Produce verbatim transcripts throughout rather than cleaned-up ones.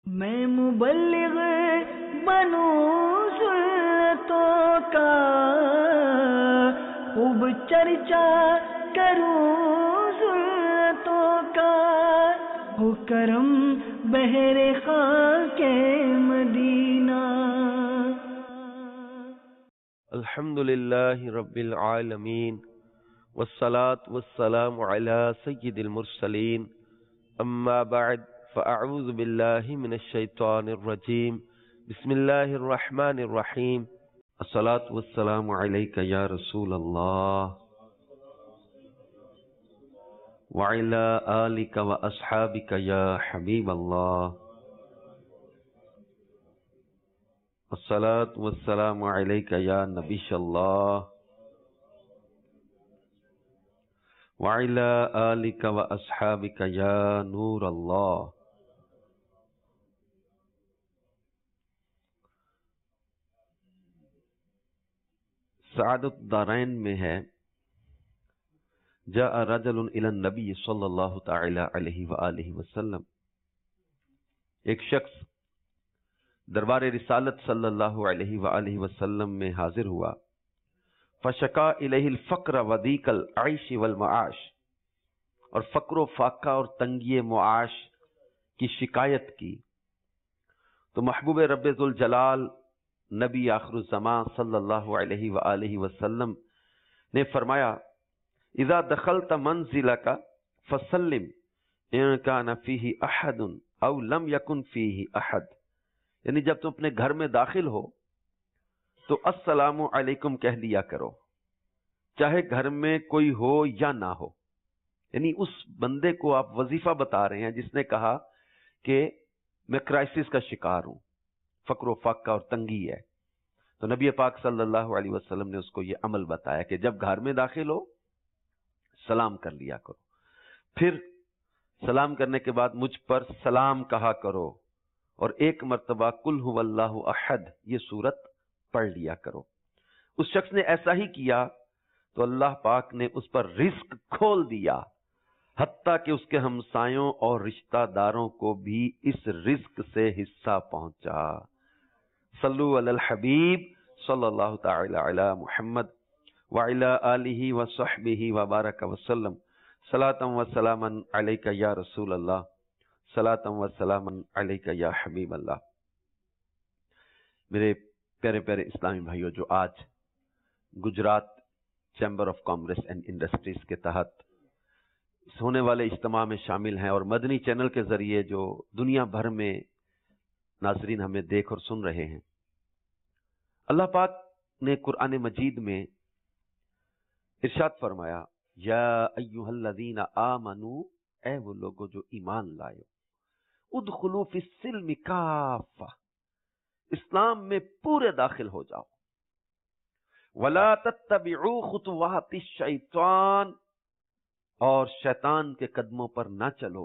میں مبلغ بنوں سلطوں کا، خوب چرچا کروں سلطوں کا، ہو کرم بہر خاک مدینہ۔ الحمد للہ رب العالمین والصلاة والسلام علی سید المرسلین، اما بعد فاعوذ باللہ من الشیطان الرجیم، بسم اللہ الرحمن الرحیم۔ الصلاة والسلام علیک یا رسول اللہ وعلی آلک واصحابک یا حبیب اللہ، الصلاة والسلام علیک یا نبی اللہ وعلی آلک واصحابک یا نور اللہ۔ سعادت الدارین میں ہے، جاء رجل الی النبی صلی اللہ تعالی علیہ وآلہ وسلم، ایک شخص دربار رسالت صلی اللہ علیہ وآلہ وسلم میں حاضر ہوا، فشکا الیہ الفقر وضیق العیش والمعاش، اور فقر و فاقہ اور تنگی معاش کی شکایت کی۔ تو محبوب رب ذوالجلال نبی آخر الزمان صلی اللہ علیہ وآلہ وسلم نے فرمایا، اذا دخلت منزلک فسلم ان کان فیہ احد او لم یکن فیہ احد، یعنی جب تم اپنے گھر میں داخل ہو تو السلام علیکم کہہ لیا کرو، چاہے گھر میں کوئی ہو یا نہ ہو۔ یعنی اس بندے کو آپ وظیفہ بتا رہے ہیں جس نے کہا کہ میں کرائسس کا شکار ہوں، فقر و فاقہ اور تنگی ہے۔ تو نبی پاک صلی اللہ علیہ وسلم نے اس کو یہ عمل بتایا کہ جب گھر میں داخل ہو سلام کر لیا کرو، پھر سلام کرنے کے بعد مجھ پر سلام کہا کرو، اور ایک مرتبہ قل هو اللہ احد یہ سورت پڑھ لیا کرو۔ اس شخص نے ایسا ہی کیا تو اللہ پاک نے اس پر رزق کھول دیا، حتیٰ کہ اس کے ہمسایوں اور رشتہ داروں کو بھی اس رزق سے حصہ پہنچا۔ صلو علی الحبیب صلی اللہ تعالی علی محمد وعلی آلہ وصحبہ وبارک وسلم، صلاۃ و سلاما علیک یا رسول اللہ، صلاۃ و سلاما علیک یا حبیب اللہ۔ میرے پیارے پیارے اسلامی بھائیوں، جو آج Gujarat chamber of commerce and industries کے تحت ہونے والے اجتماع میں شامل ہیں، اور مدنی چینل کے ذریعے جو دنیا بھر میں ناظرین ہمیں دیکھ اور سن رہے ہیں، اللہ پاک نے قرآن مجید میں ارشاد فرمایا، یا ایھا الذین آمنوا، اے وہ لوگوں جو ایمان لائے، ادخلوا فی السلم کافہ، اسلام میں پورے داخل ہو جاؤ، ولا تتبعوا خطوات الشیطان، اور شیطان کے قدموں پر نہ چلو،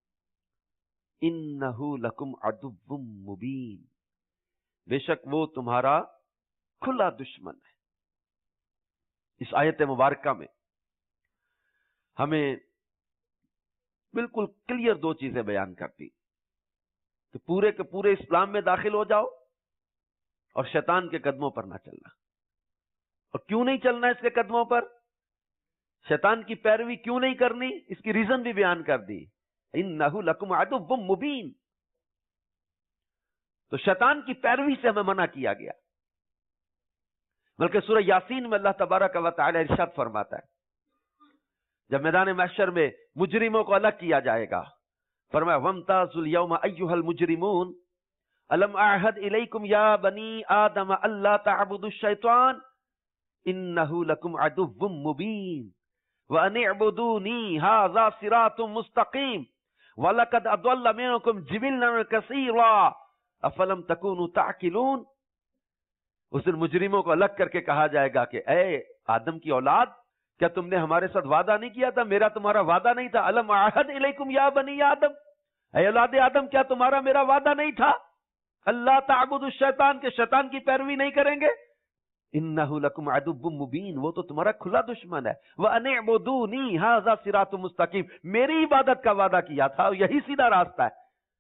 انہ لکم عدو مبین، بے شک وہ تمہارا کھلا دشمن ہے۔ اس آیت مبارکہ میں ہمیں بالکل کلیئر دو چیزیں بیان کرتی کہ پورے کے پورے اسلام میں داخل ہو جاؤ اور شیطان کے قدموں پر نہ چلنا۔ اور کیوں نہیں چلنا اس کے قدموں پر، شیطان کی پیروی کیوں نہیں کرنی، اس کی ریزن بھی بیان کر دی، انہ لکم عدو مبین۔ تو شیطان کی پیروی سے ہمیں منع کیا گیا، بلکہ سورہ یاسین میں اللہ تبارک و تعالی ارشاد فرماتا ہے، جب میدان محشر میں مجرموں کو الگ کیا جائے گا، فرمایا وامتازوا اليوم ایھا المجرمون الم اعہد الیکم یا بنی آدم الا تعبدوا الشیطان انہ لکم عدو مبین وان اعبدونی ھذا صراط مستقیم وَلَقَدْ أَضَلَّ مِنْكُمْ جِبِلًّا كَثِيرًا أَفَلَمْ تَكُونُوا تَعْقِلُونَ۔ اس دن مجرموں کو الگ کر کے کہا جائے گا کہ اے آدم کی اولاد، کیا تم نے ہمارے ساتھ وعدہ نہیں کیا تھا، میرا تمہارا وعدہ نہیں تھا، أَلَمْ أَعْهَدْ إِلَيْكُمْ يَا بَنِي آدم، اے اولاد آدم کیا تمہارا میرا وعدہ نہیں تھا، اللہ تعبد الشیطان، کے شیطان کی پیروی نہیں کریں گے، انہ لکم عدو مبین، وہ تو تمہارا کھلا دشمن ہے، وَأَنِ اعْبُدُونِي هَذَا صِرَاطٌ مُسْتَقِيمٌ، میری عبادت کا وعدہ کیا تھا، یہی سیدھا راستہ ہے،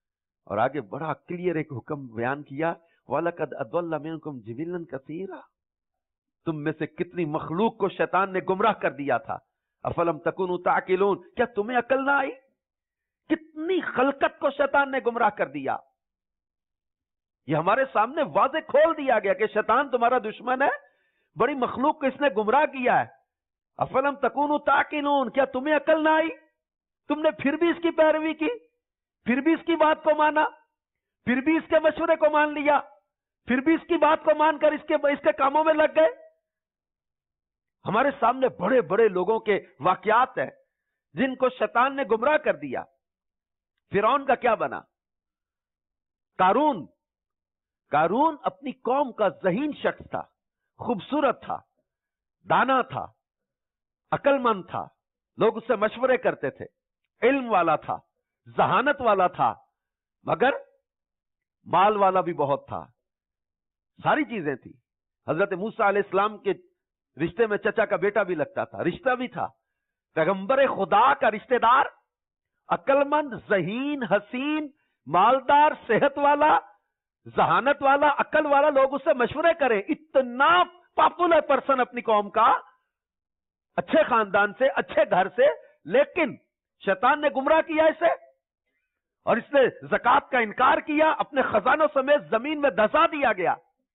اور آگے بڑا کلیئر ایک حکم بیان کیا، وَلَقَدْ أَضَلَّ مِنْكُمْ جِبِلًّا كَثِيرًا، تم میں سے کتنی مخلوق کو شیطان نے گمراہ کر دیا تھا. افلم تکونوا تعقلون، کیا تمہیں عقل نہ آئی؟ کتنی خلقت کو شیطان نے گمراہ کر دیا. یہ ہمارے سامنے واضح کھول دیا گیا کہ شیطان تمہارا دشمن ہے، بڑی مخلوق کو اس نے گمراہ کیا ہے. افلم تکونوا تعقلون، کیا تمہیں عقل نہ آئی؟ تم نے پھر بھی اس کی پیروی کی، پھر بھی اس کی بات کو مانا، پھر بھی اس کے مشورے کو مان لیا، پھر بھی اس کی بات کو مان کر اس کے اس کے کاموں میں لگ گئے. ہمارے سامنے بڑے بڑے لوگوں کے واقعات ہیں جن کو شیطان نے گمراہ کر دیا. فرعون کا کیا بنا؟ قارون قارون اپنی قوم کا ذہین شخص تھا، خوبصورت تھا، دانا تھا، عقل مند تھا، لوگ اس سے مشورے کرتے تھے، علم والا تھا، ذہانت والا تھا، مگر مال والا بھی بہت تھا، ساری چیزیں تھی. حضرت موسیٰ علیہ السلام کے رشتے میں چچا کا بیٹا بھی لگتا تھا، رشتہ بھی تھا. پیغمبر خدا کا رشتہ دار، عقل مند، ذہین، حسین، مالدار، صحت والا، ذہانت والا، عقل والا، لوگ اس سے مشورے کریں. اتنا پاپولر پرسن اپنی قوم کا، اچھے خاندان سے، اچھے گھر سے، لیکن شیطان نے گمراہ کیا اسے، اور اس نے زکوٰۃ کا انکار کیا، اپنے خزانوں سمیت زمین میں دھسا دیا گیا.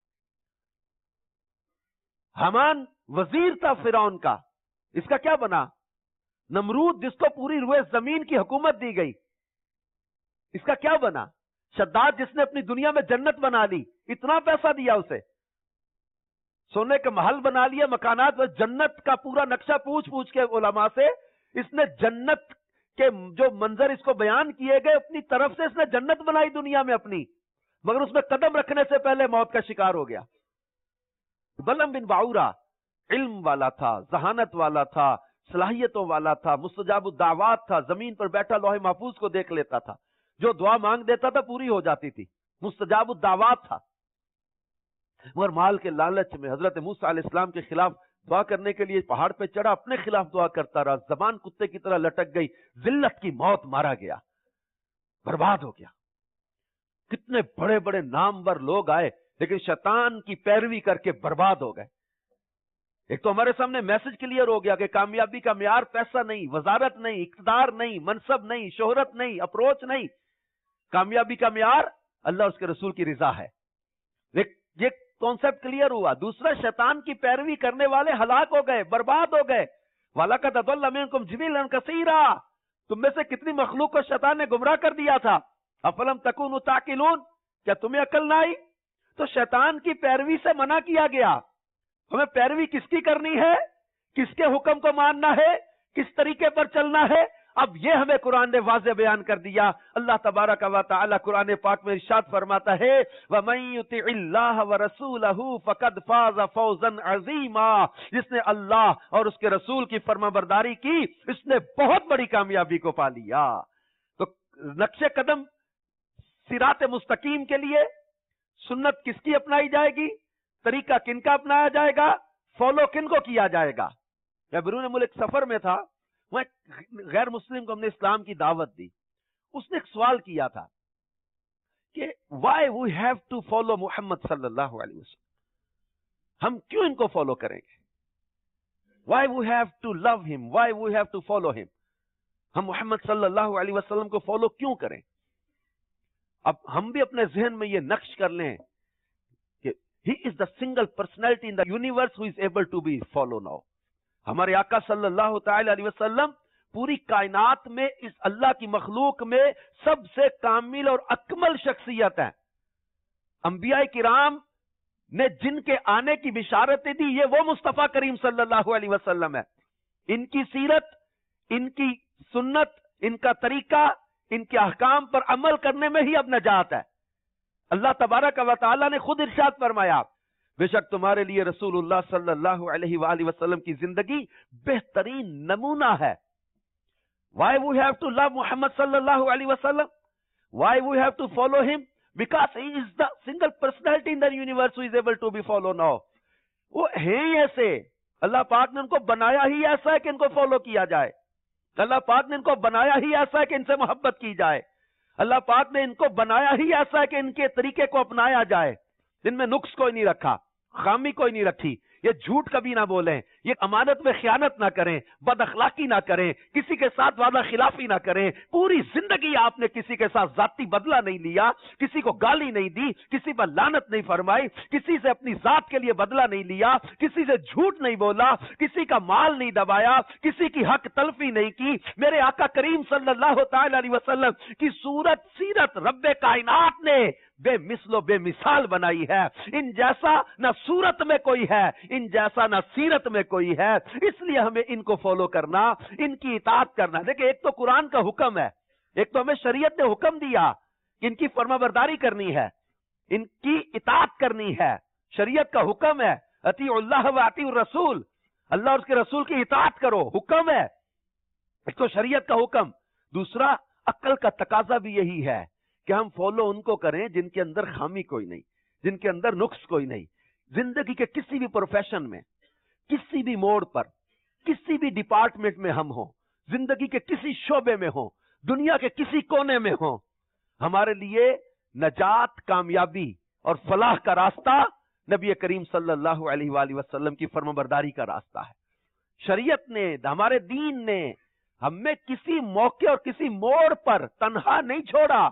حامان وزیر تھا فرعون کا، اس کا کیا بنا؟ نمرود جس کو پوری روئے زمین کی حکومت دی گئی، اس کا کیا بنا؟ شداد جس نے اپنی دنیا میں جنت بنا لی، اتنا پیسہ دیا اسے، سونے کے محل بنا لیا، مکانات، وہ جنت کا پورا نقشہ پوچھ پوچھ کے علماء سے اس نے جنت کے جو منظر اس کو بیان کیے گئے، اپنی طرف سے اس نے جنت بنائی دنیا میں اپنی، مگر اس میں قدم رکھنے سے پہلے موت کا شکار ہو گیا. بلعم بن باعورہ علم والا تھا، ذہانت والا تھا، صلاحیتوں والا تھا، مستجاب الدعوات تھا، زمین پر بیٹھا لوح محفوظ کو دیکھ لیتا تھا، جو دعا مانگ دیتا تھا پوری ہو جاتی تھی، مستجاب الدعوات تھا. مگر مال کے لالچ میں حضرت موسیٰ علیہ السلام کے خلاف دعا کرنے کے لیے پہاڑ پہ چڑھا، اپنے خلاف دعا کرتا رہا، زبان کتے کی طرح لٹک گئی، ذلت کی موت مارا گیا، برباد ہو گیا. کتنے بڑے بڑے نامور لوگ آئے لیکن شیطان کی پیروی کر کے برباد ہو گئے. ایک تو ہمارے سامنے میسج کلیئر ہو گیا کہ کامیابی کا معیار پیسہ نہیں، وزارت نہیں، اقتدار نہیں، منصب نہیں، شہرت نہیں، اپروچ نہیں. کامیابی کا معیار اللہ اس کے رسول کی رضا ہے. یہ کانسیپٹ کلیئر ہوا. دوسرا، شیطان کی پیروی کرنے والے ہلاک ہو گئے، برباد ہو گئے. وَلَقَدْ أَضَلَّ مِنْكُمْ جِبِلًّا كَثِيرًا، تم میں سے کتنی مخلوق کو شیطان نے گمراہ کر دیا تھا. افلم تکونوا تعقلون، کیا تمہیں عقل نہ آئی؟ تو شیطان کی پیروی سے منع کیا گیا. ہمیں پیروی کس کی کرنی ہے؟ کس کے حکم کو ماننا ہے؟ کس طریقے پر چلنا ہے؟ اب یہ ہمیں قرآن نے واضح بیان کر دیا. اللہ تبارک و تعالی قرآن پاک میں ارشاد فرماتا ہے وَمَن يُطِعِ اللَّهَ وَرَسُولَهُ فَقَدْ فَازَ فَوْزًا عَظِيمًا، جس نے اللہ اور اس کے رسول کی فرمانبرداری کی اس نے بہت بڑی کامیابی کو پا لیا. تو نقش قدم صراط مستقیم کے لیے سنت کس کی اپنائی جائے گی؟ طریقہ کن کا اپنایا جائے گا؟ فالو کن کو کیا جائے گا؟ میں بیرون ملک سفر میں تھا، وہ غیر مسلم کو ہم نے اسلام کی دعوت دی. اس نے ایک سوال کیا تھا کہ why we have to follow Muhammad صلی اللہ علیہ وسلم، ہم کیوں ان کو فالو کریں گے؟ Why we have to love him, why we have to follow him, ہم محمد صلی اللہ علیہ وسلم کو فالو کیوں کریں؟ اب ہم بھی اپنے ذہن میں یہ نقش کر لیں کہ he is the single personality in the universe who is able to be follow now. ہمارے آقا صلی اللہ تعالی علیہ وسلم پوری کائنات میں اس اللہ کی مخلوق میں سب سے کامل اور اکمل شخصیت ہے. انبیاء کرام نے جن کے آنے کی بشارتیں دی یہ وہ مصطفیٰ کریم صلی اللہ علیہ وسلم ہے. ان کی سیرت، ان کی سنت، ان کا طریقہ، ان کے احکام پر عمل کرنے میں ہی اب نجات ہے. اللہ تبارک و تعالی نے خود ارشاد فرمایا بے شک تمہارے لیے رسول اللہ صلی اللہ علیہ وآلہ وسلم کی زندگی بہترین نمونہ ہے. Why we have to love Muhammad sallallahu alaihi wasallam? Why we have to follow him? Because he is the single personality in the universe who is able to be followed now. وہ ہیں ہی ایسے، اللہ پاک نے ان کو بنایا ہی ایسا ہے کہ ان کو فالو کیا جائے. اللہ پاک نے ان کو بنایا ہی ایسا ہے کہ ان سے محبت کی جائے. اللہ پاک نے ان کو بنایا ہی ایسا ہے کہ ان کے طریقے کو اپنایا جائے، ان میں نقص کوئی نہیں رکھا، خامی کوئی نہیں رکھی، یہ جھوٹ کبھی نہ بولیں، یہ امانت میں خیانت نہ کریں، بد اخلاقی نہ کریں، کسی کے ساتھ وعدہ خلافی نہ کریں، پوری زندگی آپ نے کسی کے ساتھ ذاتی بدلہ نہیں لیا، کسی کو گالی نہیں دی، کسی پر لعنت نہیں فرمائی، کسی سے اپنی ذات کے لیے بدلہ نہیں لیا، کسی سے جھوٹ نہیں بولا، کسی کا مال نہیں دبایا، کسی کی حق تلفی نہیں کی۔ میرے آقا کریم صلی اللہ تعالی علیہ وسلم کی صورت سیرت رب کائنات نے بے مثل و بے مثال بنائی ہے، ان جیسا نہ صورت میں کوئی ہے، ان جیسا نہ سیرت میں کوئی ہے، اس لیے ہمیں ان کو فالو کرنا، ان کی اطاعت کرنا۔ دیکھیں ایک تو قرآن کا حکم ہے، ایک تو ہمیں شریعت نے حکم دیا کہ ان کی فرما برداری کرنی ہے، ان کی اطاعت کرنی ہے، شریعت کا حکم ہے اطیعوا اللہ و اطیعوا الرسول، اللہ اور اس کے رسول کی اطاعت کرو، حکم ہے، ایک تو شریعت کا حکم، دوسرا عقل کا تقاضا بھی یہی ہے کہ ہم فالو ان کو کریں جن کے اندر خامی کوئی نہیں، جن کے اندر نقص کوئی نہیں۔ زندگی کے کسی بھی پروفیشن میں، کسی بھی موڑ پر، کسی بھی ڈپارٹمنٹ میں ہم ہوں، زندگی کے کسی شعبے میں ہوں، دنیا کے کسی کونے میں ہوں، ہمارے لیے نجات، کامیابی اور فلاح کا راستہ نبی کریم صلی اللہ علیہ وآلہ وسلم کی فرمانبرداری کا راستہ ہے۔ شریعت نے، ہمارے دین نے ہمیں کسی موقع اور کسی موڑ پر تنہا نہیں چھوڑا،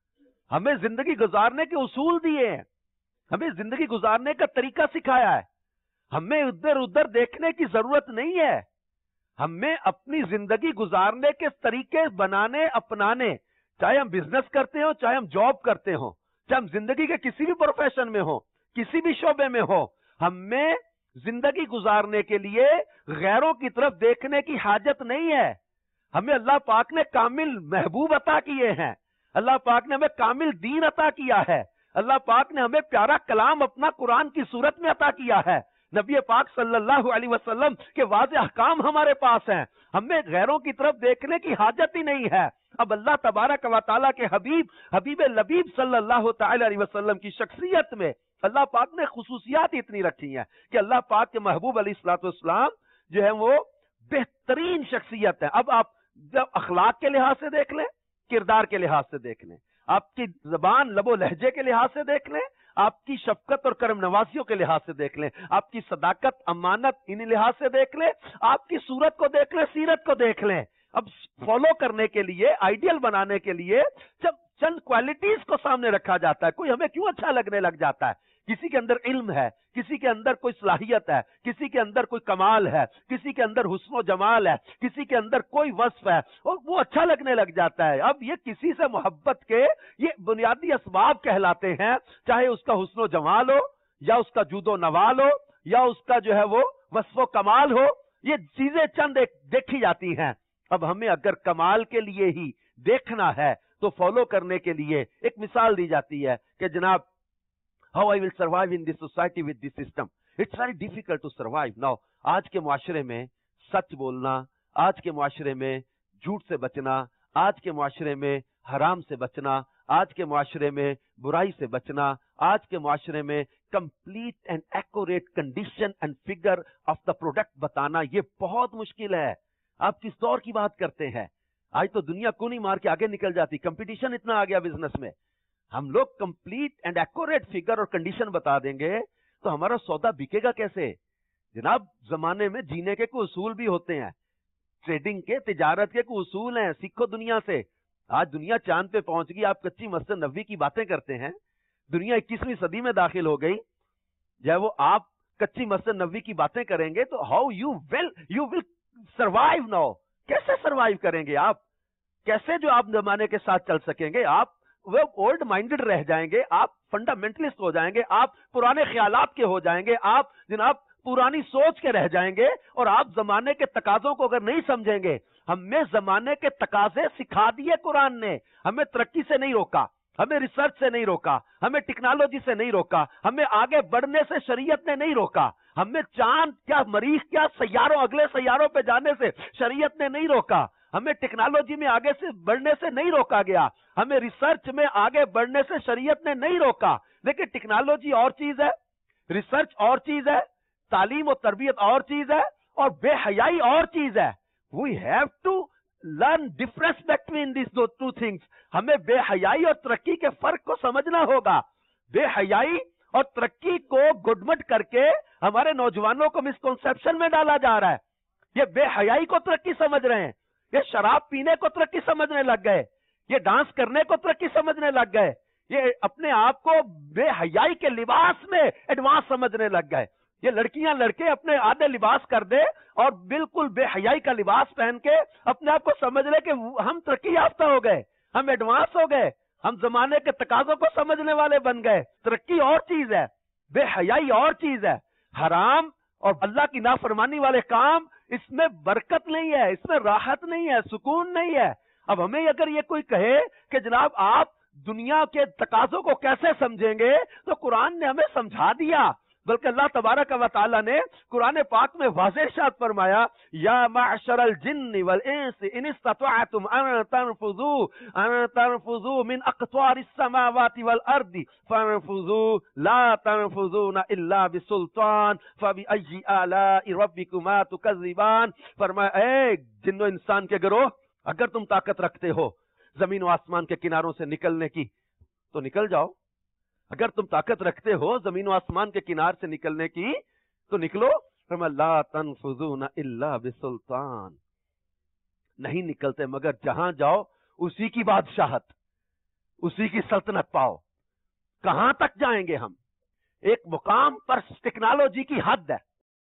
ہمیں زندگی گزارنے کے اصول دیے ہیں، ہمیں زندگی گزارنے کا طریقہ سکھایا ہے، ہمیں ادھر ادھر دیکھنے کی ضرورت نہیں ہے، ہمیں اپنی زندگی گزارنے کے طریقے بنانے، اپنانے، چاہے ہم بزنس کرتے ہوں، چاہے ہم جاب کرتے ہوں، چاہے ہم زندگی کے کسی بھی پروفیشن میں ہوں، کسی بھی شعبے میں ہوں، ہمیں زندگی گزارنے کے لیے غیروں کی طرف دیکھنے کی حاجت نہیں ہے۔ ہمیں اللہ پاک نے کامل محبوب عطا کیے ہیں، اللہ پاک نے ہمیں کامل دین عطا کیا ہے، اللہ پاک نے ہمیں پیارا کلام اپنا قرآن کی صورت میں عطا کیا ہے، نبی پاک صلی اللہ علیہ وسلم کے واضح احکام ہمارے پاس ہیں، ہمیں غیروں کی طرف دیکھنے کی حاجت ہی نہیں ہے۔ اب اللہ تبارک و تعالیٰ کے حبیب حبیب لبیب صلی اللہ تعالی علیہ وسلم کی شخصیت میں اللہ پاک نے خصوصیات اتنی رکھی ہیں کہ اللہ پاک کے محبوب علیہ الصلوۃ والسلام جو ہے وہ بہترین شخصیت ہے۔ اب آپ جب اخلاق کے لحاظ سے دیکھ لیں، کردار کے لحاظ سے دیکھ لیں، آپ کی زبان، لب و لہجے کے لحاظ سے دیکھ لیں، آپ کی شفقت اور کرم نوازیوں کے لحاظ سے دیکھ لیں، آپ کی صداقت، امانت ان لحاظ سے دیکھ لیں، آپ کی صورت کو دیکھ لیں، سیرت کو دیکھ لیں۔ اب فالو کرنے کے لیے، آئیڈیل بنانے کے لیے جب چند کوالٹیز کو سامنے رکھا جاتا ہے، کوئی ہمیں کیوں اچھا لگنے لگ جاتا ہے؟ کسی کے اندر علم ہے، کسی کے اندر کوئی صلاحیت ہے، کسی کے اندر کوئی کمال ہے، کسی کے اندر حسن و جمال ہے، کسی کے اندر کوئی وصف ہے اور وہ اچھا لگنے لگ جاتا ہے۔ اب یہ کسی سے محبت کے یہ بنیادی اسباب کہلاتے ہیں، چاہے اس کا حسن و جمال ہو یا اس کا جود و نوال ہو یا اس کا جو ہے وہ وصف و کمال ہو، یہ چیزیں چند ایک دیکھی جاتی ہیں۔ اب ہمیں اگر کمال کے لیے ہی دیکھنا ہے تو فالو کرنے کے لیے ایک مثال دی جاتی ہے کہ جناب how I will survive in this society with this system. It's very difficult to survive. Now, آج کے معاشرے میں سچ بولنا، آج کے معاشرے میں جھوٹ سے بچنا، آج کے معاشرے میں حرام سے بچنا، آج کے معاشرے میں برائی سے بچنا، آج کے معاشرے میں complete and accurate condition and figure of the product بتانا یہ بہت مشکل ہے۔ آپ کس دور کی بات کرتے ہیں؟ آج تو دنیا کونی مار کے آگے نکل جاتی، کمپٹیشن اتنا آ گیا بزنس میں، ہم لوگ کمپلیٹ اینڈ ایکوریٹ فگر اور کنڈیشن بتا دیں گے تو ہمارا سودا بکے گا کیسے؟ جناب زمانے میں جینے کے کوئی اصول بھی ہوتے ہیں، ٹریڈنگ کے، تجارت کے کوئی اصول ہیں، سیکھو دنیا سے۔ آج دنیا چاند پہ پہنچ گئی، آپ کچی مسجد نبوی کی باتیں کرتے ہیں، دنیا اکیسویں صدی میں داخل ہو گئی، جب وہ آپ کچی مسجد نبوی کی باتیں کریں گے تو how you will you will survive now, کیسے سروائیو کریں گے آپ؟ کیسے جو آپ زمانے کے ساتھ چل سکیں گے؟ آپ وہ اولڈ مائنڈڈ رہ جائیں گے، آپ فنڈامنٹلسٹ ہو جائیں گے، آپ پرانے خیالات کے ہو جائیں گے، آپ جناب پرانی سوچ کے رہ جائیں گے، اور آپ زمانے کے تقاضوں کو اگر نہیں سمجھیں گے۔ ہمیں زمانے کے تقاضے سکھا دیے قرآن نے، ہمیں ترقی سے نہیں روکا، ہمیں ریسرچ سے نہیں روکا، ہمیں ٹیکنالوجی سے نہیں روکا، ہمیں آگے بڑھنے سے شریعت نے نہیں روکا، ہمیں چاند کیا، مریخ کیا، سیاروں اگلے سیاروں پہ جانے سے شریعت نے نہیں روکا، ہمیں ٹیکنالوجی میں آگے سے بڑھنے سے نہیں روکا گیا، ہمیں ریسرچ میں آگے بڑھنے سے شریعت نے نہیں روکا۔ لیکن ٹیکنالوجی اور چیز ہے، ریسرچ اور چیز ہے، تعلیم و تربیت اور چیز ہے، اور بے حیائی اور چیز ہے۔ We have to learn difference between these two things. हमें बेहयाई और तरक्की के फर्क को समझना होगा। बेहयाई और तरक्की को गुडमट करके हमारे नौजवानों को मिसकंसेप्शन में डाला जा रहा है। ये बेहयाई को तरक्की समझ रहे हैं, ये शराब पीने को तरक्की समझने लग गए, ये डांस करने को तरक्की समझने लग गए, ये अपने आप को बेहयाई के लिबास में एडवांस समझने लग गए। ये लड़कियां लड़के अपने आधे लिबास कर दे और बिल्कुल बेहयाई का लिबास पहन के अपने आप को समझ ले कि हम तरक्की याफ्ता हो गए, हम एडवांस हो गए, हम जमाने के तकाजों को समझने वाले बन गए। तरक्की और चीज है, बेहयाई और चीज है। हराम और अल्लाह की नाफरमानी वाले काम, इसमें बरकत नहीं है, इसमें राहत नहीं है, सुकून नहीं है। अब हमें अगर ये कोई कहे कि जनाब आप दुनिया के तकाजों को कैसे समझेंगे, तो कुरान ने हमें समझा दिया। बल्कि अल्लाह तबारक व तआला ने कुरान पाक में वाज़ेह इरशाद फरमाया, या माशरल जिन्नि वल इंस इन इस्ततअतुम अन तनफुजू अन तनफुजू मिन अक़तारिस समावाति वल अर्दि फनफुजू ला तनफुजूना इल्ला बिसुल्तान फबिअय्यि आलाइ रब्बिकुमा तुकज़्ज़िबान। फरमाया, ए जिन्नो इंसान के गिरोह, अगर तुम ताकत रखते हो जमीन व आसमान के किनारों से निकलने की तो निकल जाओ। अगर तुम ताकत रखते हो जमीन व आसमान के किनार से निकलने की तो निकलो। ला तनफुज़ूना इल्ला बिसुल्तान, नहीं निकलते मगर जहां जाओ उसी की बादशाहत, उसी की सल्तनत पाओ। कहां तक जाएंगे हम? एक मुकाम पर टेक्नोलॉजी की हद है,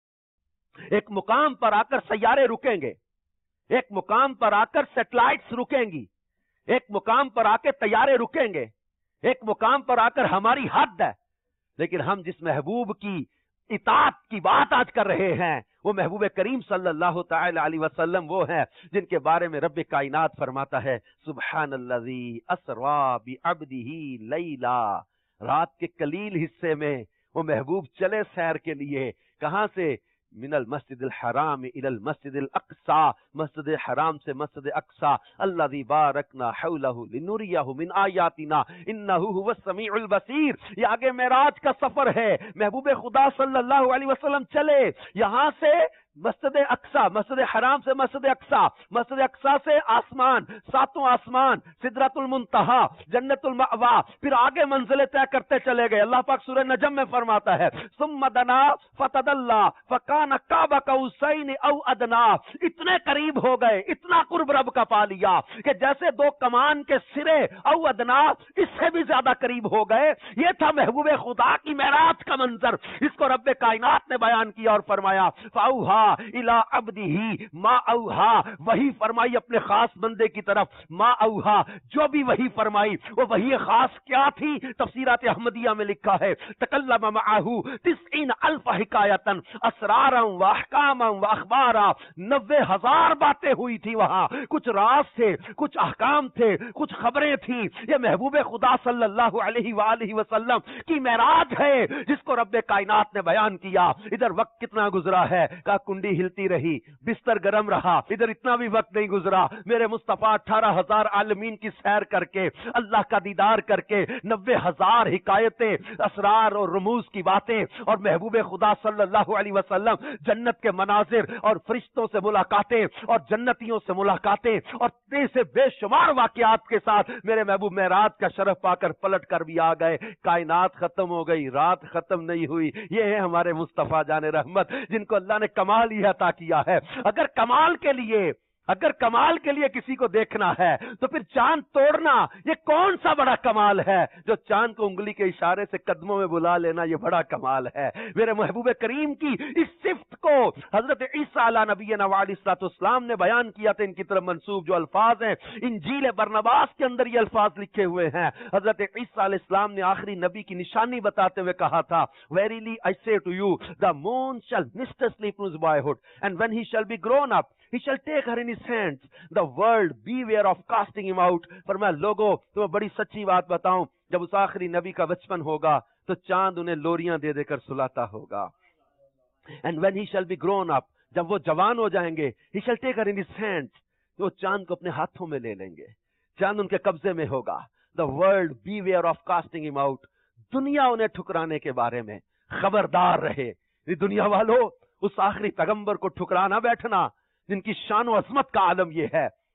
एक मुकाम पर आकर सैयारे रुकेंगे, एक मुकाम पर आकर सैटेलाइट्स रुकेंगी, एक मुकाम पर आकर तैयारे रुकेंगे, एक मुकाम पर आकर हमारी हद है। लेकिन हम जिस महबूब की इताअत की बात आज कर रहे हैं वो महबूब करीम सल्लल्लाहु तआला अलैहि वसल्लम वो है जिनके बारे में रब्बे कायनात फरमाता है, सुब्हानल्लज़ी अस्रा बिअब्दिही लैला। रात के कलील हिस्से में वो महबूब चले सैर के लिए। कहां से? मिनल मस्जिदिल हराम इलल मस्जिदिल अक्सा, मस्जिद हराम से मस्जिद अक्सा। अल्लज़ी बारकना हौलहु लिनुरियहु मिन आयातिना इन्नहु हुवस समीउल बसीर। ये आगे मेराज का सफर है। महबूब खुदा सल्लल्लाहु अलैहि वसल्लम चले यहां से मस्जिद अक्सा, मस्जिद हराम से मस्जिद अक्सा, मस्जिद अक्सा से आसमान, सातों आसमान, सिदरतुल मुंतहा, जन्नतुल मअवा, फिर आगे मंजिलें तय करते चले गए। अल्लाह पाक सूरह नजम में फरमाता है, सुम्मा दना फतदल्ला फकान काबा कौसैन औ अदना। इतने करीब हो गए, इतना कुर्ब रब का पा लिया कि जैसे दो कमान के सिरे औ अदना, इससे भी ज्यादा करीब हो गए। ये था महबूब खुदा की मेराज का मंजर। इसको रब्बे कायनात ने बयान किया और फरमाया, फाउहा इला अब्दिही मा औहा। वही फरमाई अपने खास बंदे की तरफ, मा औहा, जो भी वही फरमाई वो वही खास क्या थी? तफसीरात अहमदिया में लिखा है, तकल्लम मअहू तिस्ईन अल्फ हिकायतन असरारम व अहकामम व अखबारा। नब्बे हजार बातें हुई थी वहां, कुछ राज थे, कुछ अहकाम थे, कुछ खबरें थी। ये महबूब खुदा सल्लल्लाहु अलैहि वालैहि वसल्लम की मेराज है जिसको रब्बे कायनात ने बयान किया। इधर वक्त कितना गुजरा है, का कुंडी हिलती रही, बिस्तर गर्म रहा, इधर इतना भी वक्त नहीं गुजरा। मेरे मुस्तफा अठारह हजार आलमीन की सैर करके, अल्लाह का दीदार करके, नब्बे हजार हिकायतें, असरार और रमूज की बातें और महबूब खुदा सल्लल्लाहु अलैहि वसल्लम जन्नत के मनाजिर और फरिश्तों से मुलाकातें और जन्नतियों से मुलाकातें और से बेशुमार वाकयात के साथ मेरे महबूब मेराज का शरफ पाकर पलट कर भी आ गए। कायनात खत्म हो गई, रात खत्म नहीं हुई। ये है हमारे मुस्तफा जाने रहमत जिनको अल्लाह ने कमाल ही अता किया है। अगर कमाल के लिए अगर कमाल के लिए किसी को देखना है तो फिर चांद तोड़ना ये कौन सा बड़ा कमाल है? जो चांद को उंगली के इशारे से कदमों में बुला लेना ये बड़ा कमाल है। मेरे महबूब करीम की इस सिफ्त को हजरत ईसा अला नबीना व अलैहिस्सलाम ने बयान किया था। इनकी तरफ मंसूब जो अल्फाज हैं इंजील बरनबास के अंदर ये अल्फाज लिखे हुए हैं। हजरत ईसा अलैहिस्सलाम ने आखिरी नबी की निशानी बताते हुए कहा था, verily I say to you the moon shall mysteriously from his boyhood and when he shall be grown up he shall take her in his hands, the world beware of casting him out। फरमाया, लोगों तुम्हें बड़ी सच्ची बात बताऊं, जब उस आखिरी नबी का बचपन होगा तो चांद उन्हें लोरियां दे देकर सुलाता होगा। and when he shall be grown up, जब वो जवान हो जाएंगे, he shall take her in his hands, तो चांद को अपने हाथों में ले लेंगे, चांद उनके कब्जे में होगा। the world beware of casting him out, दुनिया उन्हें ठुकराने के बारे में खबरदार रहे। ये दुनिया वालों, उस आखिरी पैगंबर को ठुकराना बैठना जिनकी शान व अजमत का आलम यह है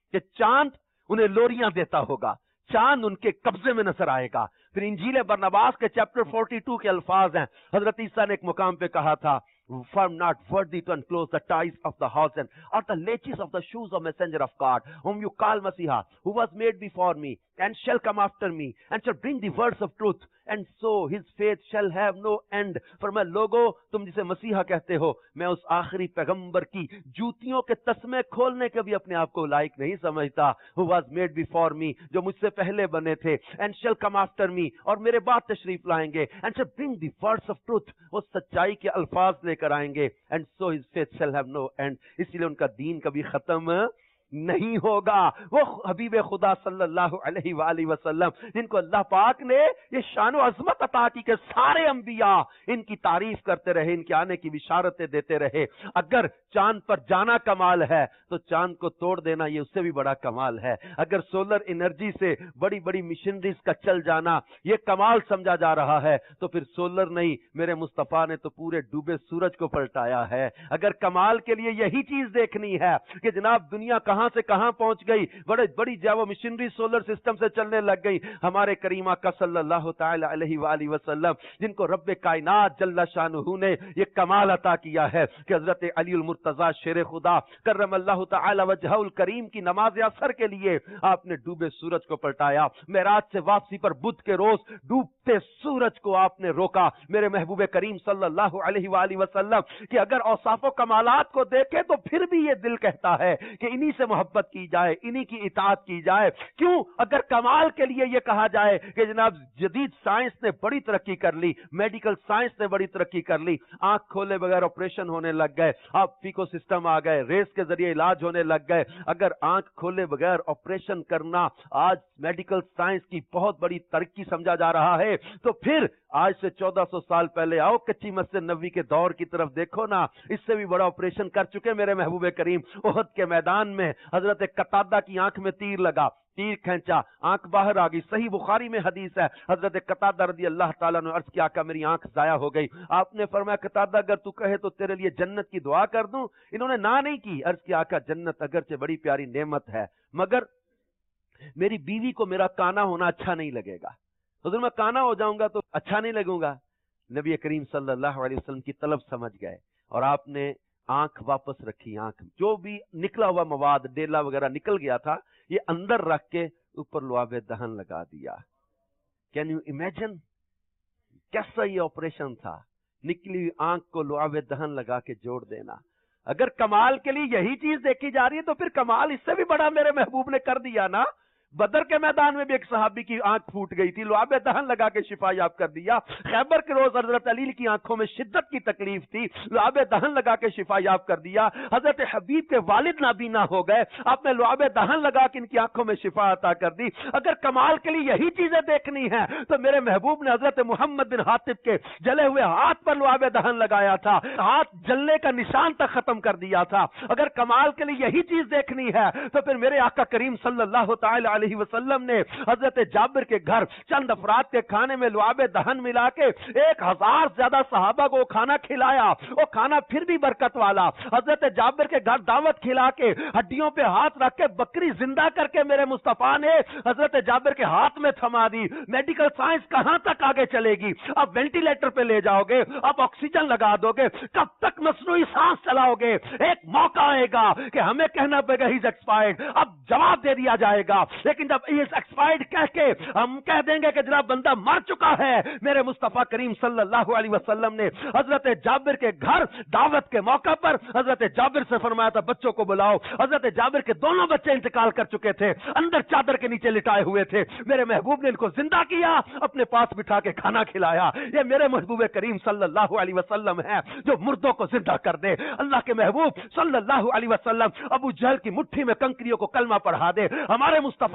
کہ چاند انہیں لوریاں دیتا ہوگا, چاند ان کے قبضے میں نظر آئے گا. پھر انجیل برنباس کے چیپٹر بائیس کے الفاظ ہیں, حضرت عیسیٰ نے ایک مقام پہ کہا تھا, firm not worthy to unclose the ties of the house and or the laces of the shoes of messenger of God, whom you call Masiha, who was made before me and shall come after me and shall bring the words of truth, and so his faith shall have no end. فرمایا لوگو تم جسے مسیحا کہتے ہو, میں اس آخری پیغمبر کی جوتیوں کے تسمے کھولنے کے بھی اپنے آپ کو لائق نہیں سمجھتا. who was made before me, جو مجھ سے پہلے بنے تھے, and shall come after me, اور میرے بعد تشریف لائیں گے, and shall bring the words of truth, وہ سچائی کے الفاظ لے کر آئیں گے, and so his faith shall have no end. اس لیے ان کا دین کبھی ختم نہیں ہوگا. وہ حبیب خدا صلی اللہ علیہ وآلہ وسلم جن کو اللہ پاک نے یہ شان و عظمت عطا کی کہ سارے انبیاء ان کی تعریف کرتے رہے, ان کے آنے کی بشارتیں دیتے رہے. اگر چاند پر جانا کمال ہے تو چاند کو توڑ دینا یہ اس سے بھی بڑا کمال ہے. اگر سولر انرجی سے بڑی بڑی مشنریز کا چل جانا یہ کمال سمجھا جا رہا ہے تو پھر سولر نہیں, میرے مصطفیٰ نے تو پورے ڈوبے سورج کو پلٹایا ہے. اگر کمال کے لیے یہی چیز دیکھنی ہے کہ جناب دنیا کہاں سے کہاں پہنچ گئی, بڑے بڑی جو مشنری سولر سسٹم سے چلنے لگ گئی, ہمارے کریم آقا صلی اللہ تعالی علیہ وآلہ وسلم جن کو رب کائنات جل شانہ نے یہ کمال عطا کیا ہے کہ حضرت علی المرتضی شیر خدا کرم اللہ تعالی وجہہ الکریم کی نماز عصر کے لیے آپ نے ڈوبے سورج کو پلٹایا. معراج سے واپسی پر بدھ کے روز ڈوبتے سورج کو آپ نے روکا. میرے محبوب کریم صلی اللہ علیہ وآلہ وسلم کہ اگر اوصاف و کمالات کو دیکھے تو پھر بھی یہ دل کہتا ہے کہ انہی سے محبت کی جائے, انہی کی اطاعت کی جائے. کیوں؟ اگر کمال کے لیے یہ کہا جائے کہ جناب جدید سائنس نے بڑی ترقی کر لی, میڈیکل سائنس نے بڑی ترقی کر لی, آنکھ کھولے بغیر آپریشن ہونے لگ گئے, اب فیکو سسٹم آ گئے, ریس کے ذریعے علاج ہونے لگ گئے. اگر آنکھ کھولے بغیر آپریشن کرنا آج میڈیکل سائنس کی بہت بڑی ترقی سمجھا جا رہا ہے تو پھر آج سے چودہ سو سال پہلے آؤ کچی مسجد نبوی کے دور کی طرف دیکھو نا, اس سے بھی بڑا آپریشن کر چکے میرے محبوب کریم. احد کے میدان میں حضرت قتادہ کی آنکھ میں تیر لگا, تیر کھینچا, آنکھ باہر آ گئی. صحیح بخاری میں حدیث ہے, حضرت قتادہ رضی اللہ تعالیٰ نے عرض کیا کہ میری آنکھ ضائع ہو گئی. آپ نے فرمایا قتادہ اگر تو کہے تو تیرے لیے جنت کی دعا کر دوں. انہوں نے نہ نہیں کی. عرض کیا کہ جنت اگرچہ بڑی پیاری نعمت ہے مگر میری بیوی کو میرا کانا ہونا اچھا نہیں لگے گا. حضور میں کانا ہو جاؤں گا تو اچھا نہیں لگوں گا. نبی کریم صلی اللہ علیہ وسلم کی طلب سمجھ گئے اور آپ نے آنکھ واپس رکھی. آنکھ جو بھی نکلا ہوا مواد ڈیلا وغیرہ نکل گیا تھا یہ اندر رکھ کے اوپر لعاب دہن لگا دیا. کین یو امیجن کیسا یہ آپریشن تھا, نکلی ہوئی آنکھ کو لعاب دہن لگا کے جوڑ دینا. اگر کمال کے لیے یہی چیز دیکھی جا رہی ہے تو پھر کمال اس سے بھی بڑا میرے محبوب نے کر دیا نا. بدر کے میدان میں بھی ایک صحابی کی آنکھ پھوٹ گئی تھی, لعاب دہن لگا کے شفا یاب کر دیا. خیبر کے روز حضرت علی کی آنکھوں میں شدت کی تکلیف تھی, لعاب دہن لگا کے شفا یاب کر دیا. حضرت حبیب کے والد نابینا ہو گئے, آپ نے لعاب دہن لگا کے ان کی آنکھوں میں شفا عطا کر دی. اگر کمال کے لیے یہی چیزیں دیکھنی ہیں تو میرے محبوب نے حضرت محمد بن حاتب کے جلے ہوئے ہاتھ پر لعاب دہن لگایا تھا, ہاتھ جلنے کا نشان تک ختم کر دیا تھا. اگر کمال کے لیے یہی چیز دیکھنی ہے تو پھر میرے آقا کریم صلی اللہ تعالی علیہ وسلم نے حضرت جابر کے گھر چند افراد کے کھانے میں لعاب دہن ملا کے ایک ہزار زیادہ صحابہ کو کھانا کھلایا. وہ کھانا پھر بھی برکت والا. حضرت جابر کے گھر دعوت کھلا کے ہڈیوں پہ ہاتھ رکھ کے بکری زندہ کر کے میرے مصطفیٰ نے حضرت جابر کے ہاتھ میں تھما دی. میڈیکل سائنس کہاں تک آگے چلے گی؟ اب وینٹیلیٹر پہ لے جاؤ گے, اب آکسیجن لگا دو گے, کب تک مصنوعی سانس چلاؤ گے؟ ایک موقع آئے گا کہ ہمیں کہنا پڑے گا ہی از ایکسپائرڈ, اب جواب دے دیا جائے گا. لیکن جب ہی از ایکسپائرڈ کہہ کے ہم کہہ دیں گے کہ جناب بندہ مر چکا ہے, میرے مصطفیٰ کریم صلی اللہ علیہ وسلم نے حضرت جابر کے گھر دعوت کے موقع پر حضرت جابر سے فرمایا تھا بچوں کو بلاؤ. حضرت جابر کے دونوں بچے انتقال کر چکے تھے, اندر چادر کے نیچے لٹائے ہوئے تھے. میرے محبوب نے ان کو زندہ کیا, اپنے پاس بٹھا کے کھانا کھلایا. یہ میرے محبوب کریم صلی اللہ علیہ وسلم ہے جو مردوں کو زندہ کر دے. اللہ کے محبوب صلی اللہ علیہ وسلم ابو جہل کی مٹھی میں کنکریوں کو کلمہ پڑھا دے. ہمارے مصطفیٰ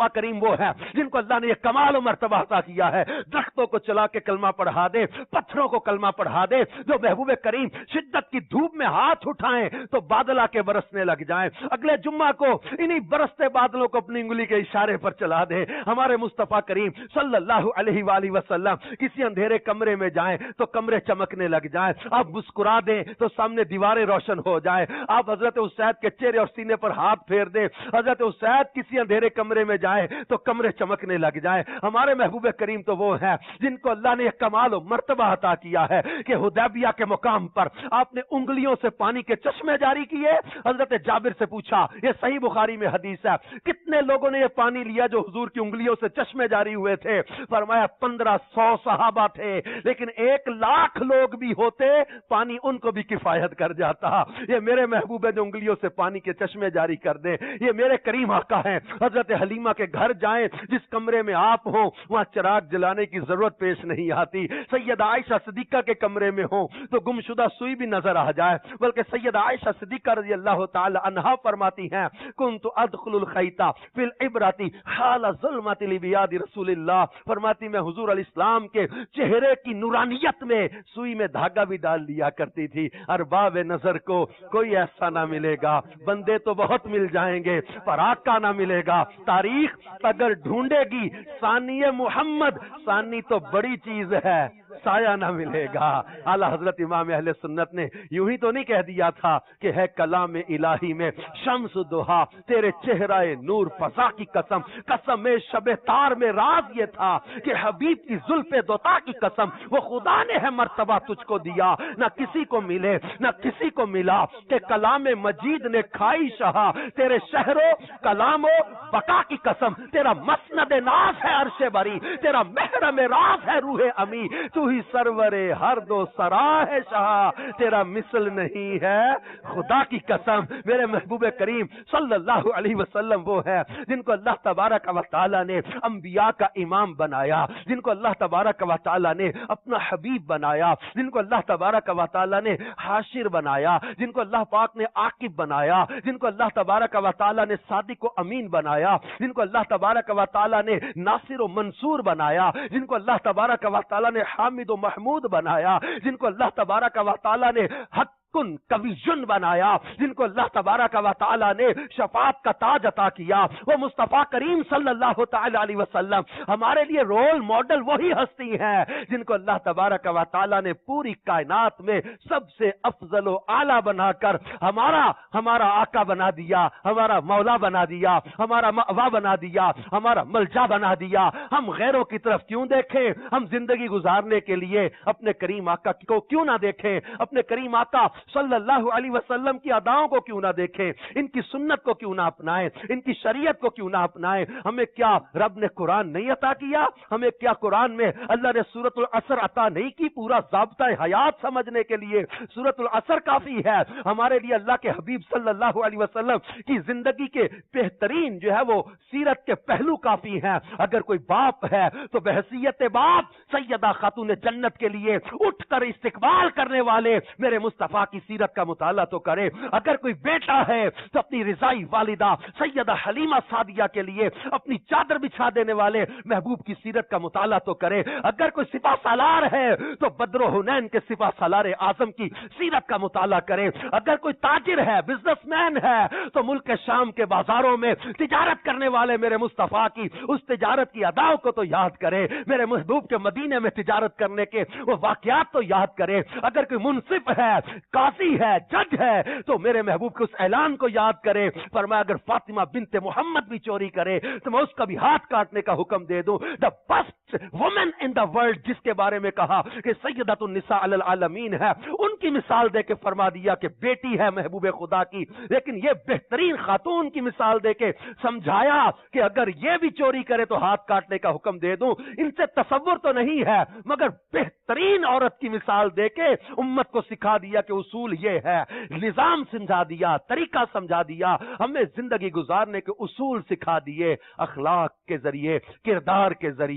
مصطفیٰ کریم وہ ہے جن کو اللہ نے یہ کمال و مرتبہ عطا کیا ہے، درختوں کو چلا کے کلمہ پڑھا دے، پتھروں کو کلمہ پڑھا دے، جو محبوب کریم شدت کی دھوپ میں ہاتھ اٹھائیں تو بادل آ کے برسنے لگ جائیں، اگلے جمعہ کو انہی برستے بادلوں کو اپنی انگلی کے اشارے پر چلا دے۔ ہمارے مصطفیٰ کریم صلی اللہ علیہ وآلہ وسلم کسی اندھیرے کمرے میں جائیں تو کمرے چمکنے لگ جائیں، آپ مسکرا دیں تو سامنے دیواریں روشن ہو جائیں، آپ حضرت اسید کے چہرے اور سینے پر ہاتھ پھیر دیں، حضرت اسید کسی اندھیرے کمرے میں جائیں تو کمرے چمکنے لگ جائیں۔ ہمارے محبوب کریم تو وہ ہیں جن کو اللہ نے ایک کمال و مرتبہ عطا کیا ہے کہ حدیبیہ کے مقام پر آپ نے انگلیوں سے پانی کے چشمے جاری کیے۔ حضرت جابر سے پوچھا، یہ صحیح بخاری میں حدیث ہے، کتنے لوگوں نے یہ پانی لیا جو حضور کی انگلیوں سے چشمے جاری ہوئے تھے؟ فرمایا پندرہ سو صحابہ تھے، لیکن ایک لاکھ لوگ بھی ہوتے پانی ان کو بھی کفایت کر جاتا۔ یہ میرے محبوب ہے جو انگلیوں سے پانی کے چشمے جاری کر دے، یہ میرے کریم آقا ہیں۔ حضرت حلیمہ کے گھر جائیں، جس کمرے میں آپ ہوں وہاں چراغ جلانے کی ضرورت پیش نہیں آتی، سیدہ عائشہ صدیقہ کے کمرے میں ہوں تو گمشدہ سوئی بھی نظر آ جائے، بلکہ سیدہ عائشہ صدیقہ رضی اللہ تعالی عنہا فرماتی ہیں کنت ادخل الخیط فی العبرۃ حال ظلمۃ لبیاض رسول اللہ، فرماتی میں حضور علیہ السلام کے چہرے کی نورانیت میں سوئی میں دھاگا بھی ڈال لیا کرتی تھی۔ ارباب نظر کو کوئی ایسا نہ ملے گا، بندے تو بہت مل جائیں گے پر آقا نہ ملے گا۔ تاریخ اگر ڈھونڈے گی ثانی محمد، ثانی تو بڑی چیز ہے، سایہ نہ ملے گا۔ اعلی حضرت امام اہل سنت نے یوں ہی تو نہیں کہہ دیا تھا کہ ہے کلام الہی میں شمس دوحا تیرے چہرہ نور فضا کی قسم، قسم شب تار میں راز یہ تھا کہ حبیب کی زلف دوتا کی قسم، وہ خدا نے ہے مرتبہ تجھ کو دیا، نہ کسی کو ملے نہ کسی کو ملا، کہ کلام مجید نے کھائی شہا تیرے شہرو کلام و بقا کی قسم، تیرا مسند ناز ہے عرش بری، تیرا محرم راز ہے روح امی، تو ہی سرور ہر دو سرا ہے شاہ، تیرا مثل نہیں ہے خدا کی قسم۔ میرے محبوب کریم صلی اللہ علیہ وسلم وہ ہے جن کو اللہ تبارک و تعالی نے انبیاء کا امام بنایا، جن کو اللہ تبارک و تعالی نے اپنا حبیب بنایا، جن کو اللہ تبارک و تعالی نے حاشر بنایا، جن کو اللہ پاک نے عاقب بنایا، جن کو اللہ تبارک و تعالی نے صادق و امین بنایا، جن کو اللہ تبارک و تعالی نے ناصر و منصور بنایا، جن کو اللہ تبارک و تعالی نے حامد و محمود بنایا، جن کو اللہ تبارک و تعالی نے حق کن کبھی جن بنایا، جن کو اللہ تبارک و تعالی نے شفاعت کا تاج عطا کیا، وہ مصطفیٰ کریم صلی اللہ تعالی علیہ وسلم ہمارے لیے رول ماڈل وہی ہستی ہیں جن کو اللہ تبارک و تعالی نے پوری کائنات میں سب سے افضل و اعلیٰ بنا کر ہمارا ہمارا آقا بنا دیا، ہمارا مولا بنا دیا، ہمارا مأوا بنا دیا، ہمارا ملجا بنا دیا۔ ہم غیروں کی طرف کیوں دیکھیں؟ ہم زندگی گزارنے کے لیے اپنے کریم آقا کو کیوں نہ دیکھیں؟ اپنے کریم آقا صلی اللہ علیہ وسلم کی اداؤں کو کیوں نہ دیکھیں؟ ان کی سنت کو کیوں نہ اپنائیں؟ ان کی شریعت کو کیوں نہ اپنائیں؟ ہمیں کیا رب نے قرآن نہیں عطا کیا؟ ہمیں کیا قرآن میں اللہ نے سورۃ العصر عطا نہیں کی؟ پورا ضابطہ حیات سمجھنے کے لیے سورۃ العصر کافی ہے ہمارے لیے۔ اللہ کے حبیب صلی اللہ علیہ وسلم کی زندگی کے بہترین جو ہے وہ سیرت کے پہلو کافی ہیں۔ اگر کوئی باپ ہے تو بحیثیت باپ سیدہ خاتون جنت کے لیے اٹھ کر استقبال کرنے والے میرے مصطفیٰ کی سیرت کا مطالعہ تو کرے۔ اگر کوئی بیٹا ہے تو اپنی رضائی والدہ سیدہ حلیمہ سعدیہ کے لیے اپنی چادر بچھا دینے والے محبوب کی سیرت کا مطالعہ تو کرے۔ اگر کوئی سپہ سالار ہے تو بدر و حنین کے سپہ سالار اعظم کی سیرت کا مطالعہ کرے۔ اگر کوئی تاجر ہے، بزنس مین ہے تو ملک شام کے بازاروں میں تجارت کرنے والے میرے مصطفیٰ کی اس تجارت کی اداؤں کو تو یاد کرے۔ میرے محبوب کے مدینے میں تجارت کرنے کے وہ واقعات تو یاد کرے۔ اگر کوئی منصف ہے، قاضی ہے، جج ہے تو میرے محبوب کے اس اعلان کو یاد کرے۔ فرمایا اگر فاطمہ بنت محمد بھی چوری کرے تو میں اس کا بھی ہاتھ کاٹنے کا حکم دے دوں۔ The best woman in the world جس کے بارے میں کہا کہ سیدۃ النساء علی العالمین ہے، ان کی مثال دے کے فرما دیا کہ بیٹی ہے محبوب خدا کی، لیکن یہ بہترین خاتون کی مثال دے کے سمجھایا کہ اگر یہ بھی چوری کرے تو ہاتھ کاٹنے کا حکم دے دوں۔ ان سے تصور تو نہیں ہے مگر بہترین عورت کی مثال دے کے امت کو سکھا دیا کہ اصول یہ ہے، نظام سمجھا دیا، طریقہ سمجھا دیا، ہمیں زندگی گزارنے کے اصول سکھا دیے، اخلاق کے ذریعے، کردار کے ذریعے،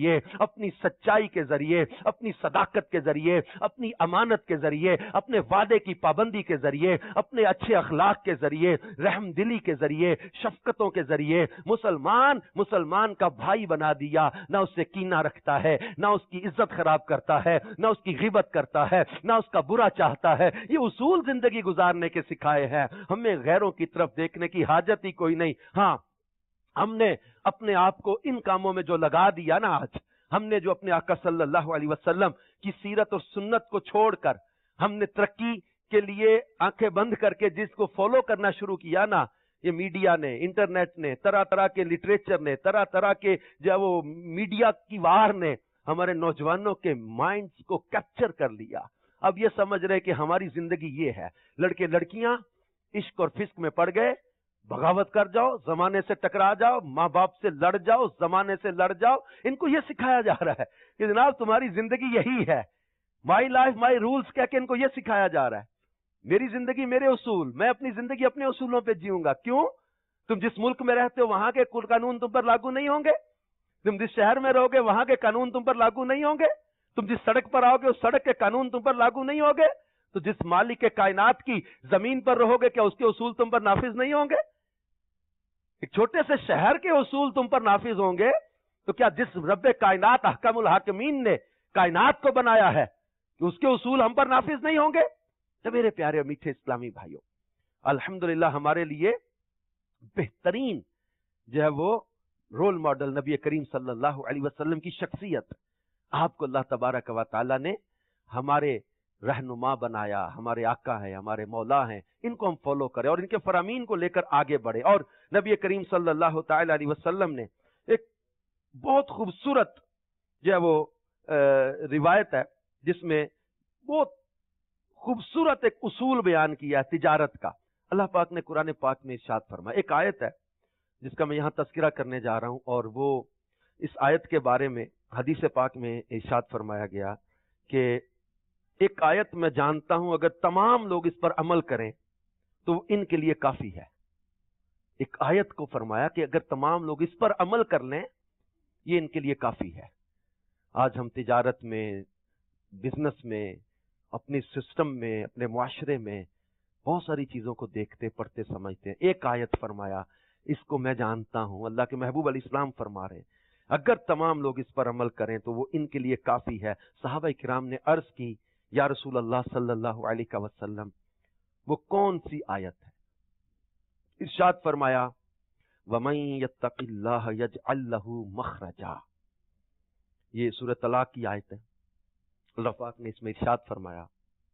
اپنی سچائی کے ذریعے، اپنی صداقت کے ذریعے، اپنی امانت کے ذریعے، اپنے وعدے کی پابندی کے ذریعے، اپنے اچھے اخلاق کے ذریعے، رحم دلی کے ذریعے، شفقتوں کے ذریعے مسلمان مسلمان کا بھائی بنا دیا، نہ اس سے کینہ رکھتا ہے، نہ اس کی عزت خراب کرتا ہے، نہ اس کی غیبت کرتا ہے، نہ اس کا برا چاہتا ہے۔ یہ اصول زندگی گزارنے کے سکھائے ہیں، ہمیں غیروں کی طرف دیکھنے کی حاجت ہی کوئی نہیں۔ ہاں، ہم نے اپنے آپ کو ان کاموں میں جو لگا دیا نا، آج ہم نے جو اپنے آقا صلی اللہ علیہ وسلم کی سیرت اور سنت کو چھوڑ کر ہم نے ترقی کے لیے آنکھیں بند کر کے جس کو فالو کرنا شروع کیا نا، یہ میڈیا نے، انٹرنیٹ نے، طرح طرح کے لٹریچر نے، طرح طرح کے جو وہ میڈیا کی وار نے ہمارے نوجوانوں کے مائنڈز کو کیپچر کر لیا۔ اب یہ سمجھ رہے کہ ہماری زندگی یہ ہے، لڑکے لڑکیاں عشق اور فسق میں پڑ گئے، بغاوت کر جاؤ، زمانے سے ٹکرا جاؤ، ماں باپ سے لڑ جاؤ، زمانے سے لڑ جاؤ۔ ان کو یہ سکھایا جا رہا ہے کہ جناب تمہاری زندگی یہی ہے، مائی لائف مائی رولز کہہ کے ان کو یہ سکھایا جا رہا ہے، میری زندگی میرے اصول، میں اپنی زندگی اپنے اصولوں پہ جیوں گا۔ کیوں؟ تم جس ملک میں رہتے ہو وہاں کے قانون تم پر لاگو نہیں ہوں گے، تم جس شہر میں رہو گے وہاں کے قانون تم پر لاگو نہیں ہوں گے، تم جس سڑک پر آؤ گے اس سڑک کے قانون تم پر لاگو نہیں ہوں گے، تو جس مالک کے کائنات کی زمین پر رہو گے کیا اس کے اصول تم پر نافذ نہیں ہوں گے؟ ایک چھوٹے سے شہر کے اصول تم پر نافذ ہوں گے تو کیا جس رب کائنات احکم الحاکمین نے کائنات کو بنایا ہے کہ اس کے اصول ہم پر نافذ نہیں ہوں گے؟ تو میرے پیارے اور میٹھے اسلامی بھائیوں، الحمدللہ ہمارے لیے بہترین جو ہے وہ رول ماڈل نبی کریم صلی اللہ علیہ وسلم کی شخصیت، آپ کو اللہ تبارک و تعالی نے ہمارے رہنما بنایا، ہمارے آقا ہیں، ہمارے مولا ہیں، ان کو ہم فالو کریں اور ان کے فرامین کو لے کر آگے بڑھیں۔ اور نبی کریم صلی اللہ تعالی علیہ وسلم نے ایک بہت خوبصورت جو ہے وہ روایت ہے جس میں بہت خوبصورت ایک اصول بیان کیا ہے تجارت کا۔ اللہ پاک نے قرآن پاک میں ارشاد فرمایا، ایک آیت ہے جس کا میں یہاں تذکرہ کرنے جا رہا ہوں، اور وہ اس آیت کے بارے میں حدیث پاک میں ارشاد فرمایا گیا کہ ایک آیت میں جانتا ہوں اگر تمام لوگ اس پر عمل کریں تو ان کے لیے کافی ہے۔ ایک آیت کو فرمایا کہ اگر تمام لوگ اس پر عمل کر لیں یہ ان کے لیے کافی ہے۔ آج ہم تجارت میں، بزنس میں، اپنے سسٹم میں، اپنے معاشرے میں بہت ساری چیزوں کو دیکھتے پڑھتے سمجھتے ہیں۔ ایک آیت فرمایا، اس کو میں جانتا ہوں، اللہ کے محبوب علیہ السلام فرما رہے ہیں اگر تمام لوگ اس پر عمل کریں تو وہ ان کے لیے کافی ہے۔ صحابہ کرام نے عرض کی، یا رسول اللہ صلی اللہ علیہ وسلم وہ کون سی آیت ہے؟ ارشاد فرمایا، وَمَن يَتَّقِ اللَّهَ يَجْعَل لَّهُ مَخْرَجًا، یہ سورۃ طلاق کی آیت ہے۔ اللہ پاک نے اس میں ارشاد فرمایا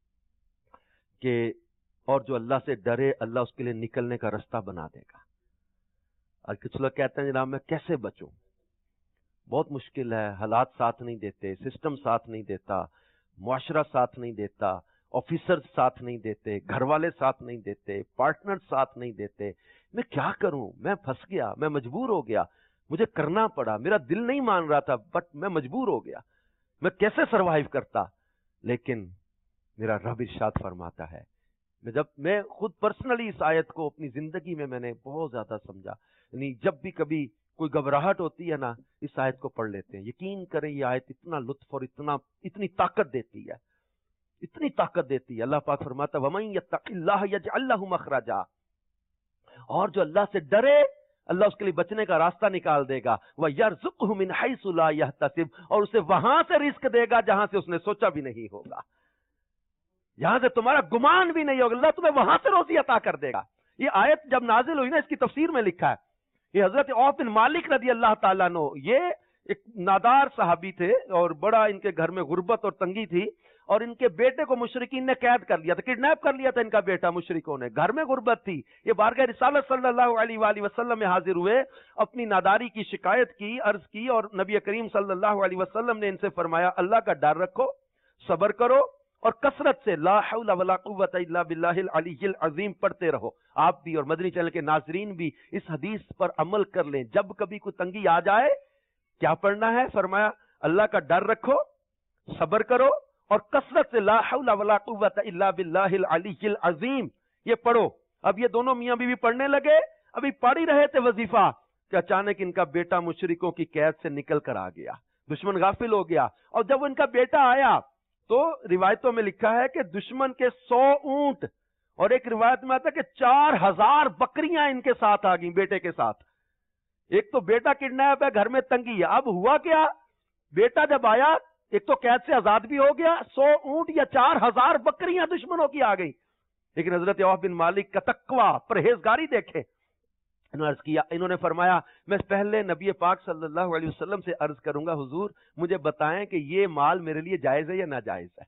کہ اور جو اللہ سے ڈرے اللہ اس کے لیے نکلنے کا رستہ بنا دے گا۔ اور کچھ لوگ کہتے ہیں جناب میں کیسے بچوں؟ بہت مشکل ہے، حالات ساتھ نہیں دیتے، سسٹم ساتھ نہیں دیتا، معاشرہ ساتھ نہیں دیتا، آفیسر ساتھ نہیں دیتے، گھر والے ساتھ نہیں دیتے، پارٹنر ساتھ نہیں دیتے، میں کیا کروں؟ میں پھنس گیا، میں مجبور ہو گیا، مجھے کرنا پڑا، میرا دل نہیں مان رہا تھا بٹ میں مجبور ہو گیا، میں کیسے سروائیو کرتا؟ لیکن میرا رب ارشاد فرماتا ہے، میں جب میں خود پرسنلی اس آیت کو اپنی زندگی میں میں نے بہت زیادہ سمجھا، یعنی جب بھی کبھی کوئی گھبراہٹ ہوتی ہے نا اس آیت کو پڑھ لیتے ہیں، یقین کریں یہ آیت اتنا لطف اور اتنا اتنی طاقت دیتی ہے، اتنی طاقت دیتی ہے۔ اللہ پاک فرماتا ہے وَمَن يَتَّقِ اللَّهَ يَجْعَل لَّهُ مَخْرَجًا، اور جو اللہ سے ڈرے اللہ اس کے لیے بچنے کا راستہ نکال دے گا، وَيَرْزُقْهُ مِنْ حَيْثُ لَا يَحْتَسِبُ، اور اسے وہاں سے رزق دے گا جہاں سے اس نے سوچا بھی نہیں ہوگا، جہاں سے تمہارا گمان بھی نہیں ہوگا، اللہ تمہیں وہاں سے روزی عطا کر دے گا۔ یہ آیت جب نازل ہوئی نا اس کی تفسیر میں لکھا ہے، یہ حضرت عوف بن مالک رضی اللہ تعالیٰ عنہ، یہ ایک نادار صحابی تھے اور بڑا ان کے گھر میں غربت اور تنگی تھی، اور ان کے بیٹے کو مشرکین نے قید کر لیا تھا، کڈنیپ کر لیا تھا ان کا بیٹا مشرکوں نے، گھر میں غربت تھی۔ یہ بارگاہ رسالت صلی اللہ علیہ وآلہ وسلم میں حاضر ہوئے، اپنی ناداری کی شکایت کی، عرض کی، اور نبی کریم صلی اللہ علیہ وسلم نے ان سے فرمایا اللہ کا ڈر رکھو، صبر کرو، اور کثرت سے لا حول ولا قوت الا باللہ العلی العظیم پڑھتے رہو۔ آپ بھی اور مدنی چینل کے ناظرین بھی اس حدیث پر عمل کر لیں، جب کبھی کوئی تنگی آ جائے کیا پڑھنا ہے؟ فرمایا اللہ کا ڈر رکھو، صبر کرو، اور کثرت سے لا حول ولا قوت الا باللہ العلی العظیم یہ پڑھو۔ اب یہ دونوں میاں بیوی پڑھنے لگے، ابھی پڑھ ہی رہے تھے وظیفہ کہ اچانک ان کا بیٹا مشرکوں کی قید سے نکل کر آ گیا۔ دشمن غافل ہو گیا. اور جب ان کا بیٹا آیا تو روایتوں میں لکھا ہے کہ دشمن کے سو اونٹ اور ایک روایت میں آتا ہے کہ چار ہزار بکریاں ان کے ساتھ آ گئیں بیٹے کے ساتھ. ایک تو بیٹا کڈنیپ ہے, گھر میں تنگی ہے. اب ہوا کیا, بیٹا جب آیا ایک تو قید سے آزاد بھی ہو گیا, سو اونٹ یا چار ہزار بکریاں دشمنوں کی آ گئی. لیکن حضرت عوف بن مالک کا تقوی, پرہیزگاری دیکھے. انہوں نے عرض کیا, انہوں نے فرمایا میں پہلے نبی پاک صلی اللہ علیہ وسلم سے عرض کروں گا, حضور مجھے بتائیں کہ یہ مال میرے لیے جائز ہے یا ناجائز ہے.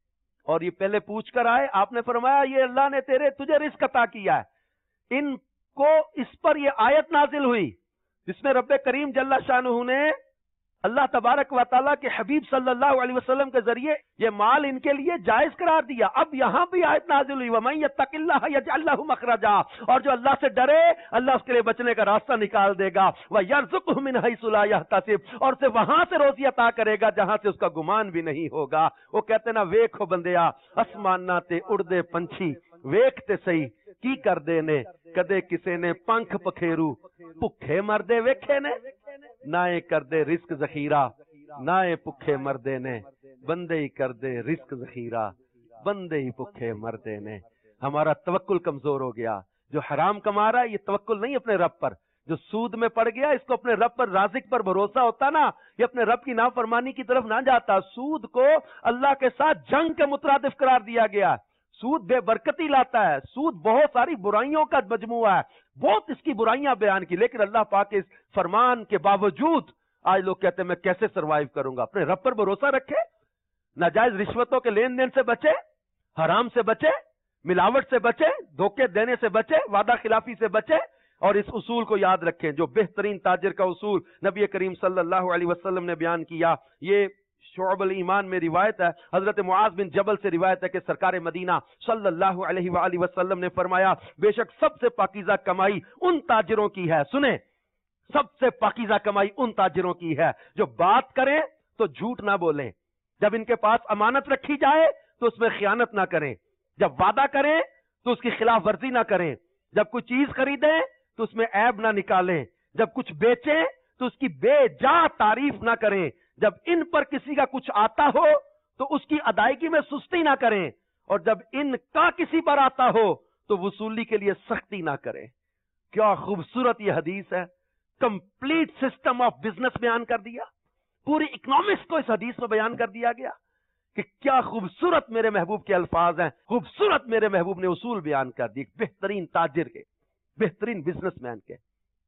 اور یہ پہلے پوچھ کر آئے. آپ نے فرمایا یہ اللہ نے تیرے تجھے رزق عطا کیا ہے. ان کو اس پر یہ آیت نازل ہوئی جس میں رب کریم جل شانہ نے اللہ تبارک و تعالیٰ کے حبیب صلی اللہ علیہ وسلم کے ذریعے یہ مال ان کے لیے جائز قرار دیا. اب یہاں بھی آیت نازل ہوئی وَمَن يَتَّقِ اللَّهَ يَجْعَل لَّهُ مَخْرَجًا, اور جو اللہ سے ڈرے اللہ اس کے لیے بچنے کا راستہ نکال دے گا. وَيَرْزُقْهُ مِنْ حَيْثُ لَا يَحْتَسِبْ, اور اسے وہاں سے روزی عطا کرے گا جہاں سے اس کا گمان بھی نہیں ہوگا. وہ کہتے نا ویکھو بندیا آسماناں تے اڑدے پنچھی ویکھ تے سہی کی کردے نے, کدے کسے نے پنکھ پکھیرو بھکھے مردے ویکھے نے, نہ کردے رزق ذخیرہ نہ بھکھے مردے نے, بندے ہی کردے رزق ذخیرہ بندے ہی بھکھے مردے نے. ہمارا توکل کمزور ہو گیا. جو حرام کما رہا ہے یہ توکل نہیں اپنے رب پر, جو سود میں پڑ گیا اس کو اپنے رب پر رازق پر بھروسہ ہوتا نا, یہ اپنے رب کی نافرمانی کی طرف نہ جاتا. سود کو اللہ کے ساتھ جنگ کے مترادف قرار دیا گیا. سود بے برکتی لاتا ہے, سود بہت ساری برائیوں کا مجموعہ ہے, بہت اس کی برائیاں بیان کی. لیکن اللہ پاک کے اس فرمان کے باوجود آج لوگ کہتے ہیں میں کیسے سروائیو کروں گا. اپنے رب پر بھروسہ رکھے, ناجائز رشوتوں کے لین دین سے بچے, حرام سے بچے, ملاوٹ سے بچے, دھوکے دینے سے بچے, وعدہ خلافی سے بچے. اور اس اصول کو یاد رکھیں جو بہترین تاجر کا اصول نبی کریم صلی اللہ علیہ وسلم نے بیان کیا. یہ شعب الایمان میں روایت ہے, حضرت معاذ بن جبل سے روایت ہے کہ سرکار مدینہ صلی اللہ علیہ وآلہ وسلم نے فرمایا بے شک سب سے پاکیزہ کمائی ان تاجروں کی ہے, سنیں, سب سے پاکیزہ کمائی ان تاجروں کی ہے جو بات کریں تو جھوٹ نہ بولیں, جب ان کے پاس امانت رکھی جائے تو اس میں خیانت نہ کریں, جب وعدہ کریں تو اس کی خلاف ورزی نہ کریں, جب کوئی چیز خریدیں تو اس میں عیب نہ نکالیں, جب کچھ بیچیں تو اس کی بے جا تعریف نہ کریں, جب ان پر کسی کا کچھ آتا ہو تو اس کی ادائیگی میں سستی نہ کریں, اور جب ان کا کسی پر آتا ہو تو وصولی کے لیے سختی نہ کریں. کیا خوبصورت یہ حدیث ہے, کمپلیٹ سسٹم آف بزنس بیان کر دیا, پوری اکنامکس کو اس حدیث میں بیان کر دیا گیا. کہ کیا خوبصورت میرے محبوب کے الفاظ ہیں, خوبصورت میرے محبوب نے اصول بیان کر دی بہترین تاجر کے, بہترین بزنس مین کے.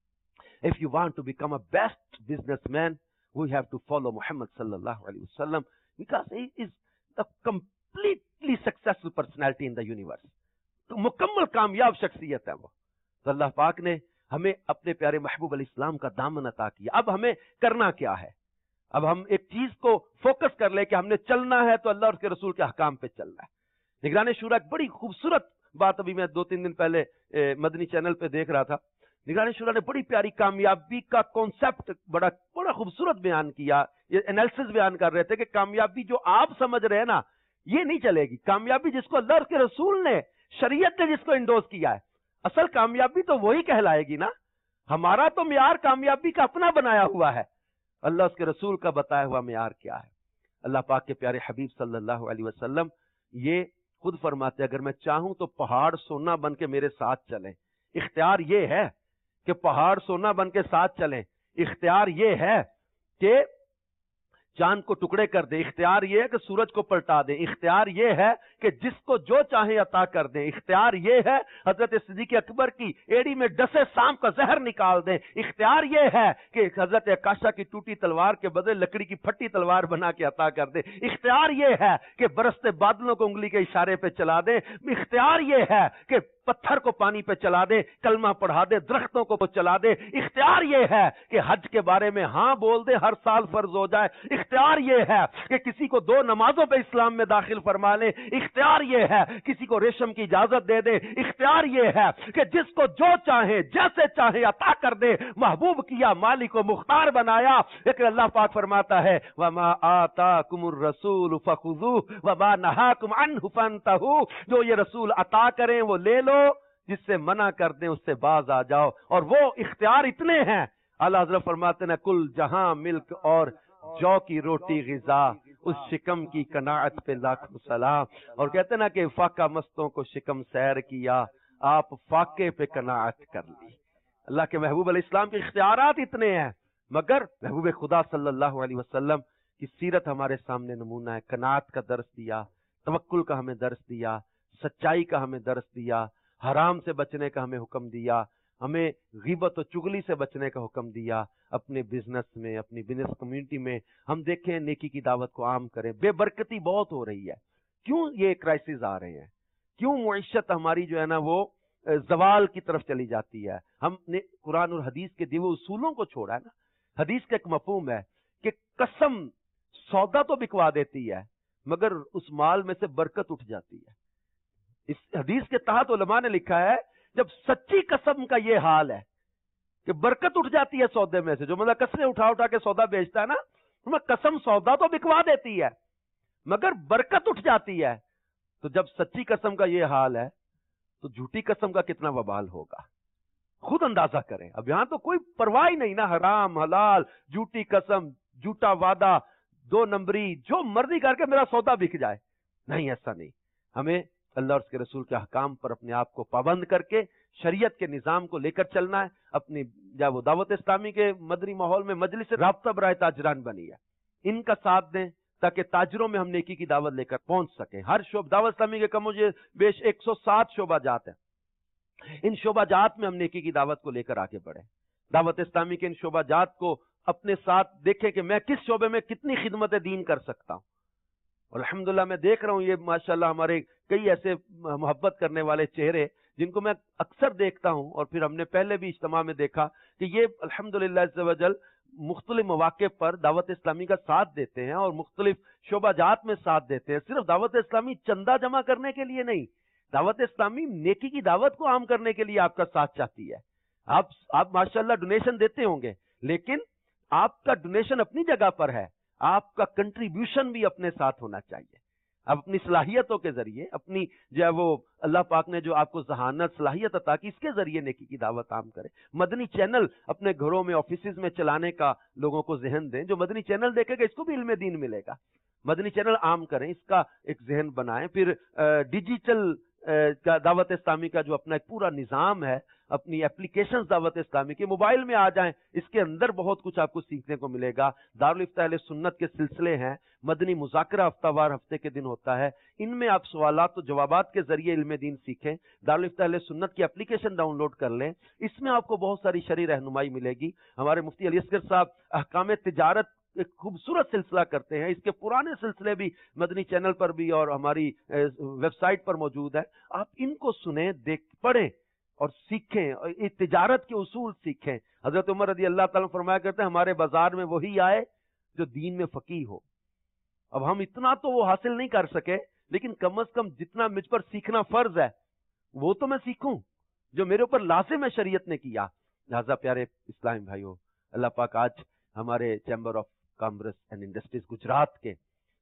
If you want to become a best businessman, we have to follow Muhammad sallallahu alaihi wasallam because he is the completely successful personality in the universe. تو مکمل کامیاب شخصیت ہے وہ. تو اللہ پاک نے ہمیں اپنے پیارے محبوب علیہ السلام کا دامن عطا کیا. اب ہمیں کرنا کیا ہے؟ اب ہم ایک چیز کو فوکس کر لیں کہ ہم نے چلنا ہے تو اللہ اور اس کے رسول کے احکام پہ چلنا ہے. نگران شورا ایک بڑی خوبصورت بات ابھی میں دو تین دن پہلے مدنی چینل پہ دیکھ رہا تھا. نگران شورا نے بڑی پیاری کامیابی کا کانسیپٹ بڑا بڑا خوبصورت بیان کیا. یہ انالیسس بیان کر رہے تھے کہ کامیابی جو آپ سمجھ رہے ہیں نا یہ نہیں چلے گی. کامیابی جس کو اللہ اور اس کے رسول نے, شریعت نے جس کو انڈوز کیا ہے, اصل کامیابی تو وہی کہلائے گی نا. ہمارا تو معیار کامیابی کا اپنا بنایا ہوا ہے, اللہ اس کے رسول کا بتایا ہوا معیار کیا ہے. اللہ پاک کے پیارے حبیب صلی اللہ علیہ وسلم یہ خود فرماتے اگر میں چاہوں تو پہاڑ سونا بن کے میرے ساتھ چلیں. اختیار یہ ہے کہ پہاڑ سونا بن کے ساتھ چلیں. اختیار یہ ہے کہ چاند کو ٹکڑے کر دیں. اختیار یہ ہے کہ سورج کو پلٹا دیں. اختیار یہ ہے کہ جس کو جو چاہیں عطا کر دیں. اختیار یہ ہے حضرت صدیق اکبر کی ایڑی میں ڈسے سانپ کا زہر نکال دیں. اختیار یہ ہے کہ حضرت عکاشہ کی ٹوٹی تلوار کے بدلے لکڑی کی پھٹی تلوار بنا کے عطا کر دیں. اختیار یہ ہے کہ برستے بادلوں کو انگلی کے اشارے پہ چلا دیں. اختیار یہ ہے کہ پتھر کو پانی پہ چلا دے, کلمہ پڑھا دے, درختوں کو چلا دے. اختیار یہ ہے کہ حج کے بارے میں ہاں بول دے, ہر سال فرض ہو جائے. اختیار یہ ہے کہ کسی کو دو نمازوں پہ اسلام میں داخل فرما لے. اختیار یہ ہے کسی کو ریشم کی اجازت دے دے. اختیار یہ ہے کہ جس کو جو چاہے جیسے چاہے عطا کر دے. محبوب کیا, مالک و مختار بنایا. لیکن اللہ پاک فرماتا ہے وَمَا آتَاكُمُ الرَّسُولُ فَخُذُوهُ وَمَا نَهَاكُمْ عَنْهُ فَانْتَهُوا. جو یہ رسول عطا کریں وہ لے لو, جس سے منع کر دیں اس سے باز آ جاؤ. اور وہ اختیار اتنے ہیں, اعلیٰ حضرت فرماتے ہیں کل جہاں ملک اور جو کی روٹی غذا، اس شکم کی قناعت پہ لاکھوں سلام. اور کہتے نا کہ فاقہ مستوں کو شکم سیر کیا، آپ فاقے پہ قناعت کر لی. اللہ کے محبوب علیہ السلام کے اختیارات اتنے ہیں، مگر محبوب خدا صلی اللہ علیہ وسلم کی سیرت ہمارے سامنے نمونہ ہے. قناعت کا درس دیا، توکل کا ہمیں درس دیا، سچائی کا ہمیں درس دیا، حرام سے بچنے کا ہمیں حکم دیا، ہمیں غیبت و چگلی سے بچنے کا حکم دیا. اپنے بزنس میں، اپنی بزنس کمیونٹی میں ہم دیکھیں نیکی کی دعوت کو عام کریں. بے برکتی بہت ہو رہی ہے. کیوں یہ کرائسس آ رہے ہیں؟ کیوں معیشت ہماری جو ہے نا وہ زوال کی طرف چلی جاتی ہے؟ ہم نے قرآن اور حدیث کے دیے اصولوں کو چھوڑا ہے نا. حدیث کا ایک مفہوم ہے کہ قسم سودا تو بکوا دیتی ہے مگر اس مال میں سے برکت اٹھ جاتی ہے. اس حدیث کے تحت علماء نے لکھا ہے جب سچی قسم کا یہ حال ہے کہ برکت اٹھ جاتی ہے سودے میں سے، جو مطلب قسمیں اٹھا اٹھا کے سودا بیچتا ہے نا، قسم سودا تو بکوا دیتی ہے مگر برکت اٹھ جاتی ہے. تو جب سچی قسم کا یہ حال ہے تو جھوٹی قسم کا کتنا وبال ہوگا، خود اندازہ کریں. اب یہاں تو کوئی پرواہ ہی نہیں نا، حرام حلال، جھوٹی قسم، جھوٹا وعدہ، دو نمبری، جو مرضی کر کے میرا سودا بک جائے. نہیں، ایسا نہیں. ہمیں اللہ اور اس کے رسول کے احکام پر اپنے آپ کو پابند کر کے شریعت کے نظام کو لے کر چلنا ہے. اپنی جب وہ دعوت اسلامی کے مدنی ماحول میں مجلس رابطہ برائے تاجران بنی ہے، ان کا ساتھ دیں تاکہ تاجروں میں ہم نیکی کی دعوت لے کر پہنچ سکیں. ہر شعبہ دعوت اسلامی کے کم مجھے بیش ایک سو سات شعبہ جات ہیں. ان شعبہ جات میں ہم نیکی کی دعوت کو لے کر آگے بڑھیں. دعوت اسلامی کے ان شعبہ جات کو اپنے ساتھ دیکھیں کہ میں کس شعبے میں کتنی خدمت دین کر سکتا ہوں. اور الحمدللہ میں دیکھ رہا ہوں یہ ماشاءاللہ ہمارے کئی ایسے محبت کرنے والے چہرے جن کو میں اکثر دیکھتا ہوں، اور پھر ہم نے پہلے بھی اجتماع میں دیکھا کہ یہ الحمدللہ عز و جل مختلف مواقع پر دعوت اسلامی کا ساتھ دیتے ہیں اور مختلف شعبہ جات میں ساتھ دیتے ہیں. صرف دعوت اسلامی چندہ جمع کرنے کے لیے نہیں، دعوت اسلامی نیکی کی دعوت کو عام کرنے کے لیے آپ کا ساتھ چاہتی ہے. آپ آپ ماشاءاللہ ڈونیشن دیتے ہوں گے، لیکن آپ کا ڈونیشن اپنی جگہ پر ہے، آپ کا کنٹریبیوشن بھی اپنے ساتھ ہونا چاہیے. آپ اپنی صلاحیتوں کے ذریعے، اپنی جو ہے وہ اللہ پاک نے جو آپ کو ذہانت صلاحیت عطا کی، اس کے ذریعے نیکی کی دعوت عام کریں. مدنی چینل اپنے گھروں میں، آفیسز میں چلانے کا لوگوں کو ذہن دیں. جو مدنی چینل دیکھے گا اس کو بھی علم دین ملے گا. مدنی چینل عام کریں، اس کا ایک ذہن بنائیں. پھر ڈیجیٹل دعوت اسلامی کا جو اپنا ایک پورا نظام ہے، اپنی اپلیکیشنز دعوت اسلامی کے موبائل میں آ جائیں. اس کے اندر بہت کچھ آپ کو سیکھنے کو ملے گا. دارالفتہ اہل سنت کے سلسلے ہیں، مدنی مذاکرہ ہفتہ وار ہفتے کے دن ہوتا ہے، ان میں آپ سوالات و جوابات کے ذریعے علم دین سیکھیں. دارالفتہ اہل سنت کی اپلیکیشن ڈاؤن لوڈ کر لیں، اس میں آپ کو بہت ساری شرعی رہنمائی ملے گی. ہمارے مفتی علی اصغر صاحب احکام تجارت ایک خوبصورت سلسلہ کرتے ہیں. اس کے پرانے سلسلے بھی مدنی چینل پر بھی اور ہماری ویب سائٹ پر موجود ہے. آپ ان کو سنیں، دیکھ پڑھیں اور سیکھیں، اور تجارت کے اصول سیکھیں. حضرت عمر رضی اللہ تعالیٰ فرمایا کرتے ہیں ہمارے بازار میں وہی آئے جو دین میں فقیہ ہو. اب ہم اتنا تو وہ حاصل نہیں کر سکے، لیکن کم از کم جتنا مجھ پر سیکھنا فرض ہے وہ تو میں سیکھوں جو میرے اوپر لازم ہے شریعت نے کیا. لہذا پیارے اسلامی بھائیو، اللہ پاک آج ہمارے chamber of commerce and industries Gujarat کے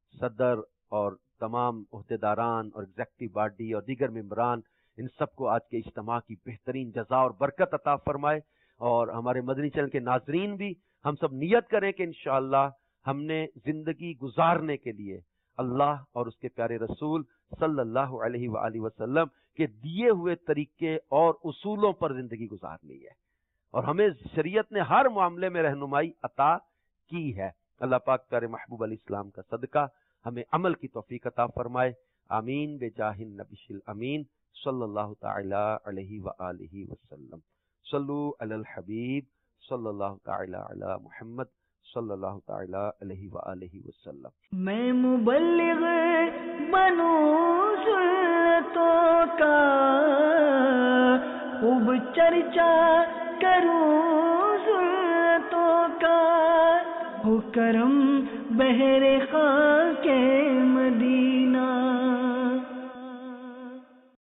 صدر اور تمام عہدیداران اور ایگزیکٹو باڈی اور دیگر ممبران، ان سب کو آج کے اجتماع کی بہترین جزا اور برکت عطا فرمائے. اور ہمارے مدنی چینل کے ناظرین بھی ہم سب نیت کریں کہ انشاءاللہ ہم نے زندگی گزارنے کے لیے اللہ اور اس کے پیارے رسول صلی اللہ علیہ وآلہ وسلم کے دیے ہوئے طریقے اور اصولوں پر زندگی گزارنی ہے. اور ہمیں شریعت نے ہر معاملے میں رہنمائی عطا کی ہے. اللہ پاک پیارے محبوب علیہ السلام کا صدقہ ہمیں عمل کی توفیق عطا فرمائے. آمین بجاہ النبی الامین صلی اللہ تعالی علیہ وآلہ وسلم. صلو علی الحبیب صلی اللہ تعالی علی محمد صلی اللہ تعالی علیہ وآلہ وسلم. میں مبلغ بنوں سنتوں کا، خوب چرچا کروں سنتوں کا، ہو کرم بہر خاک مدینہ.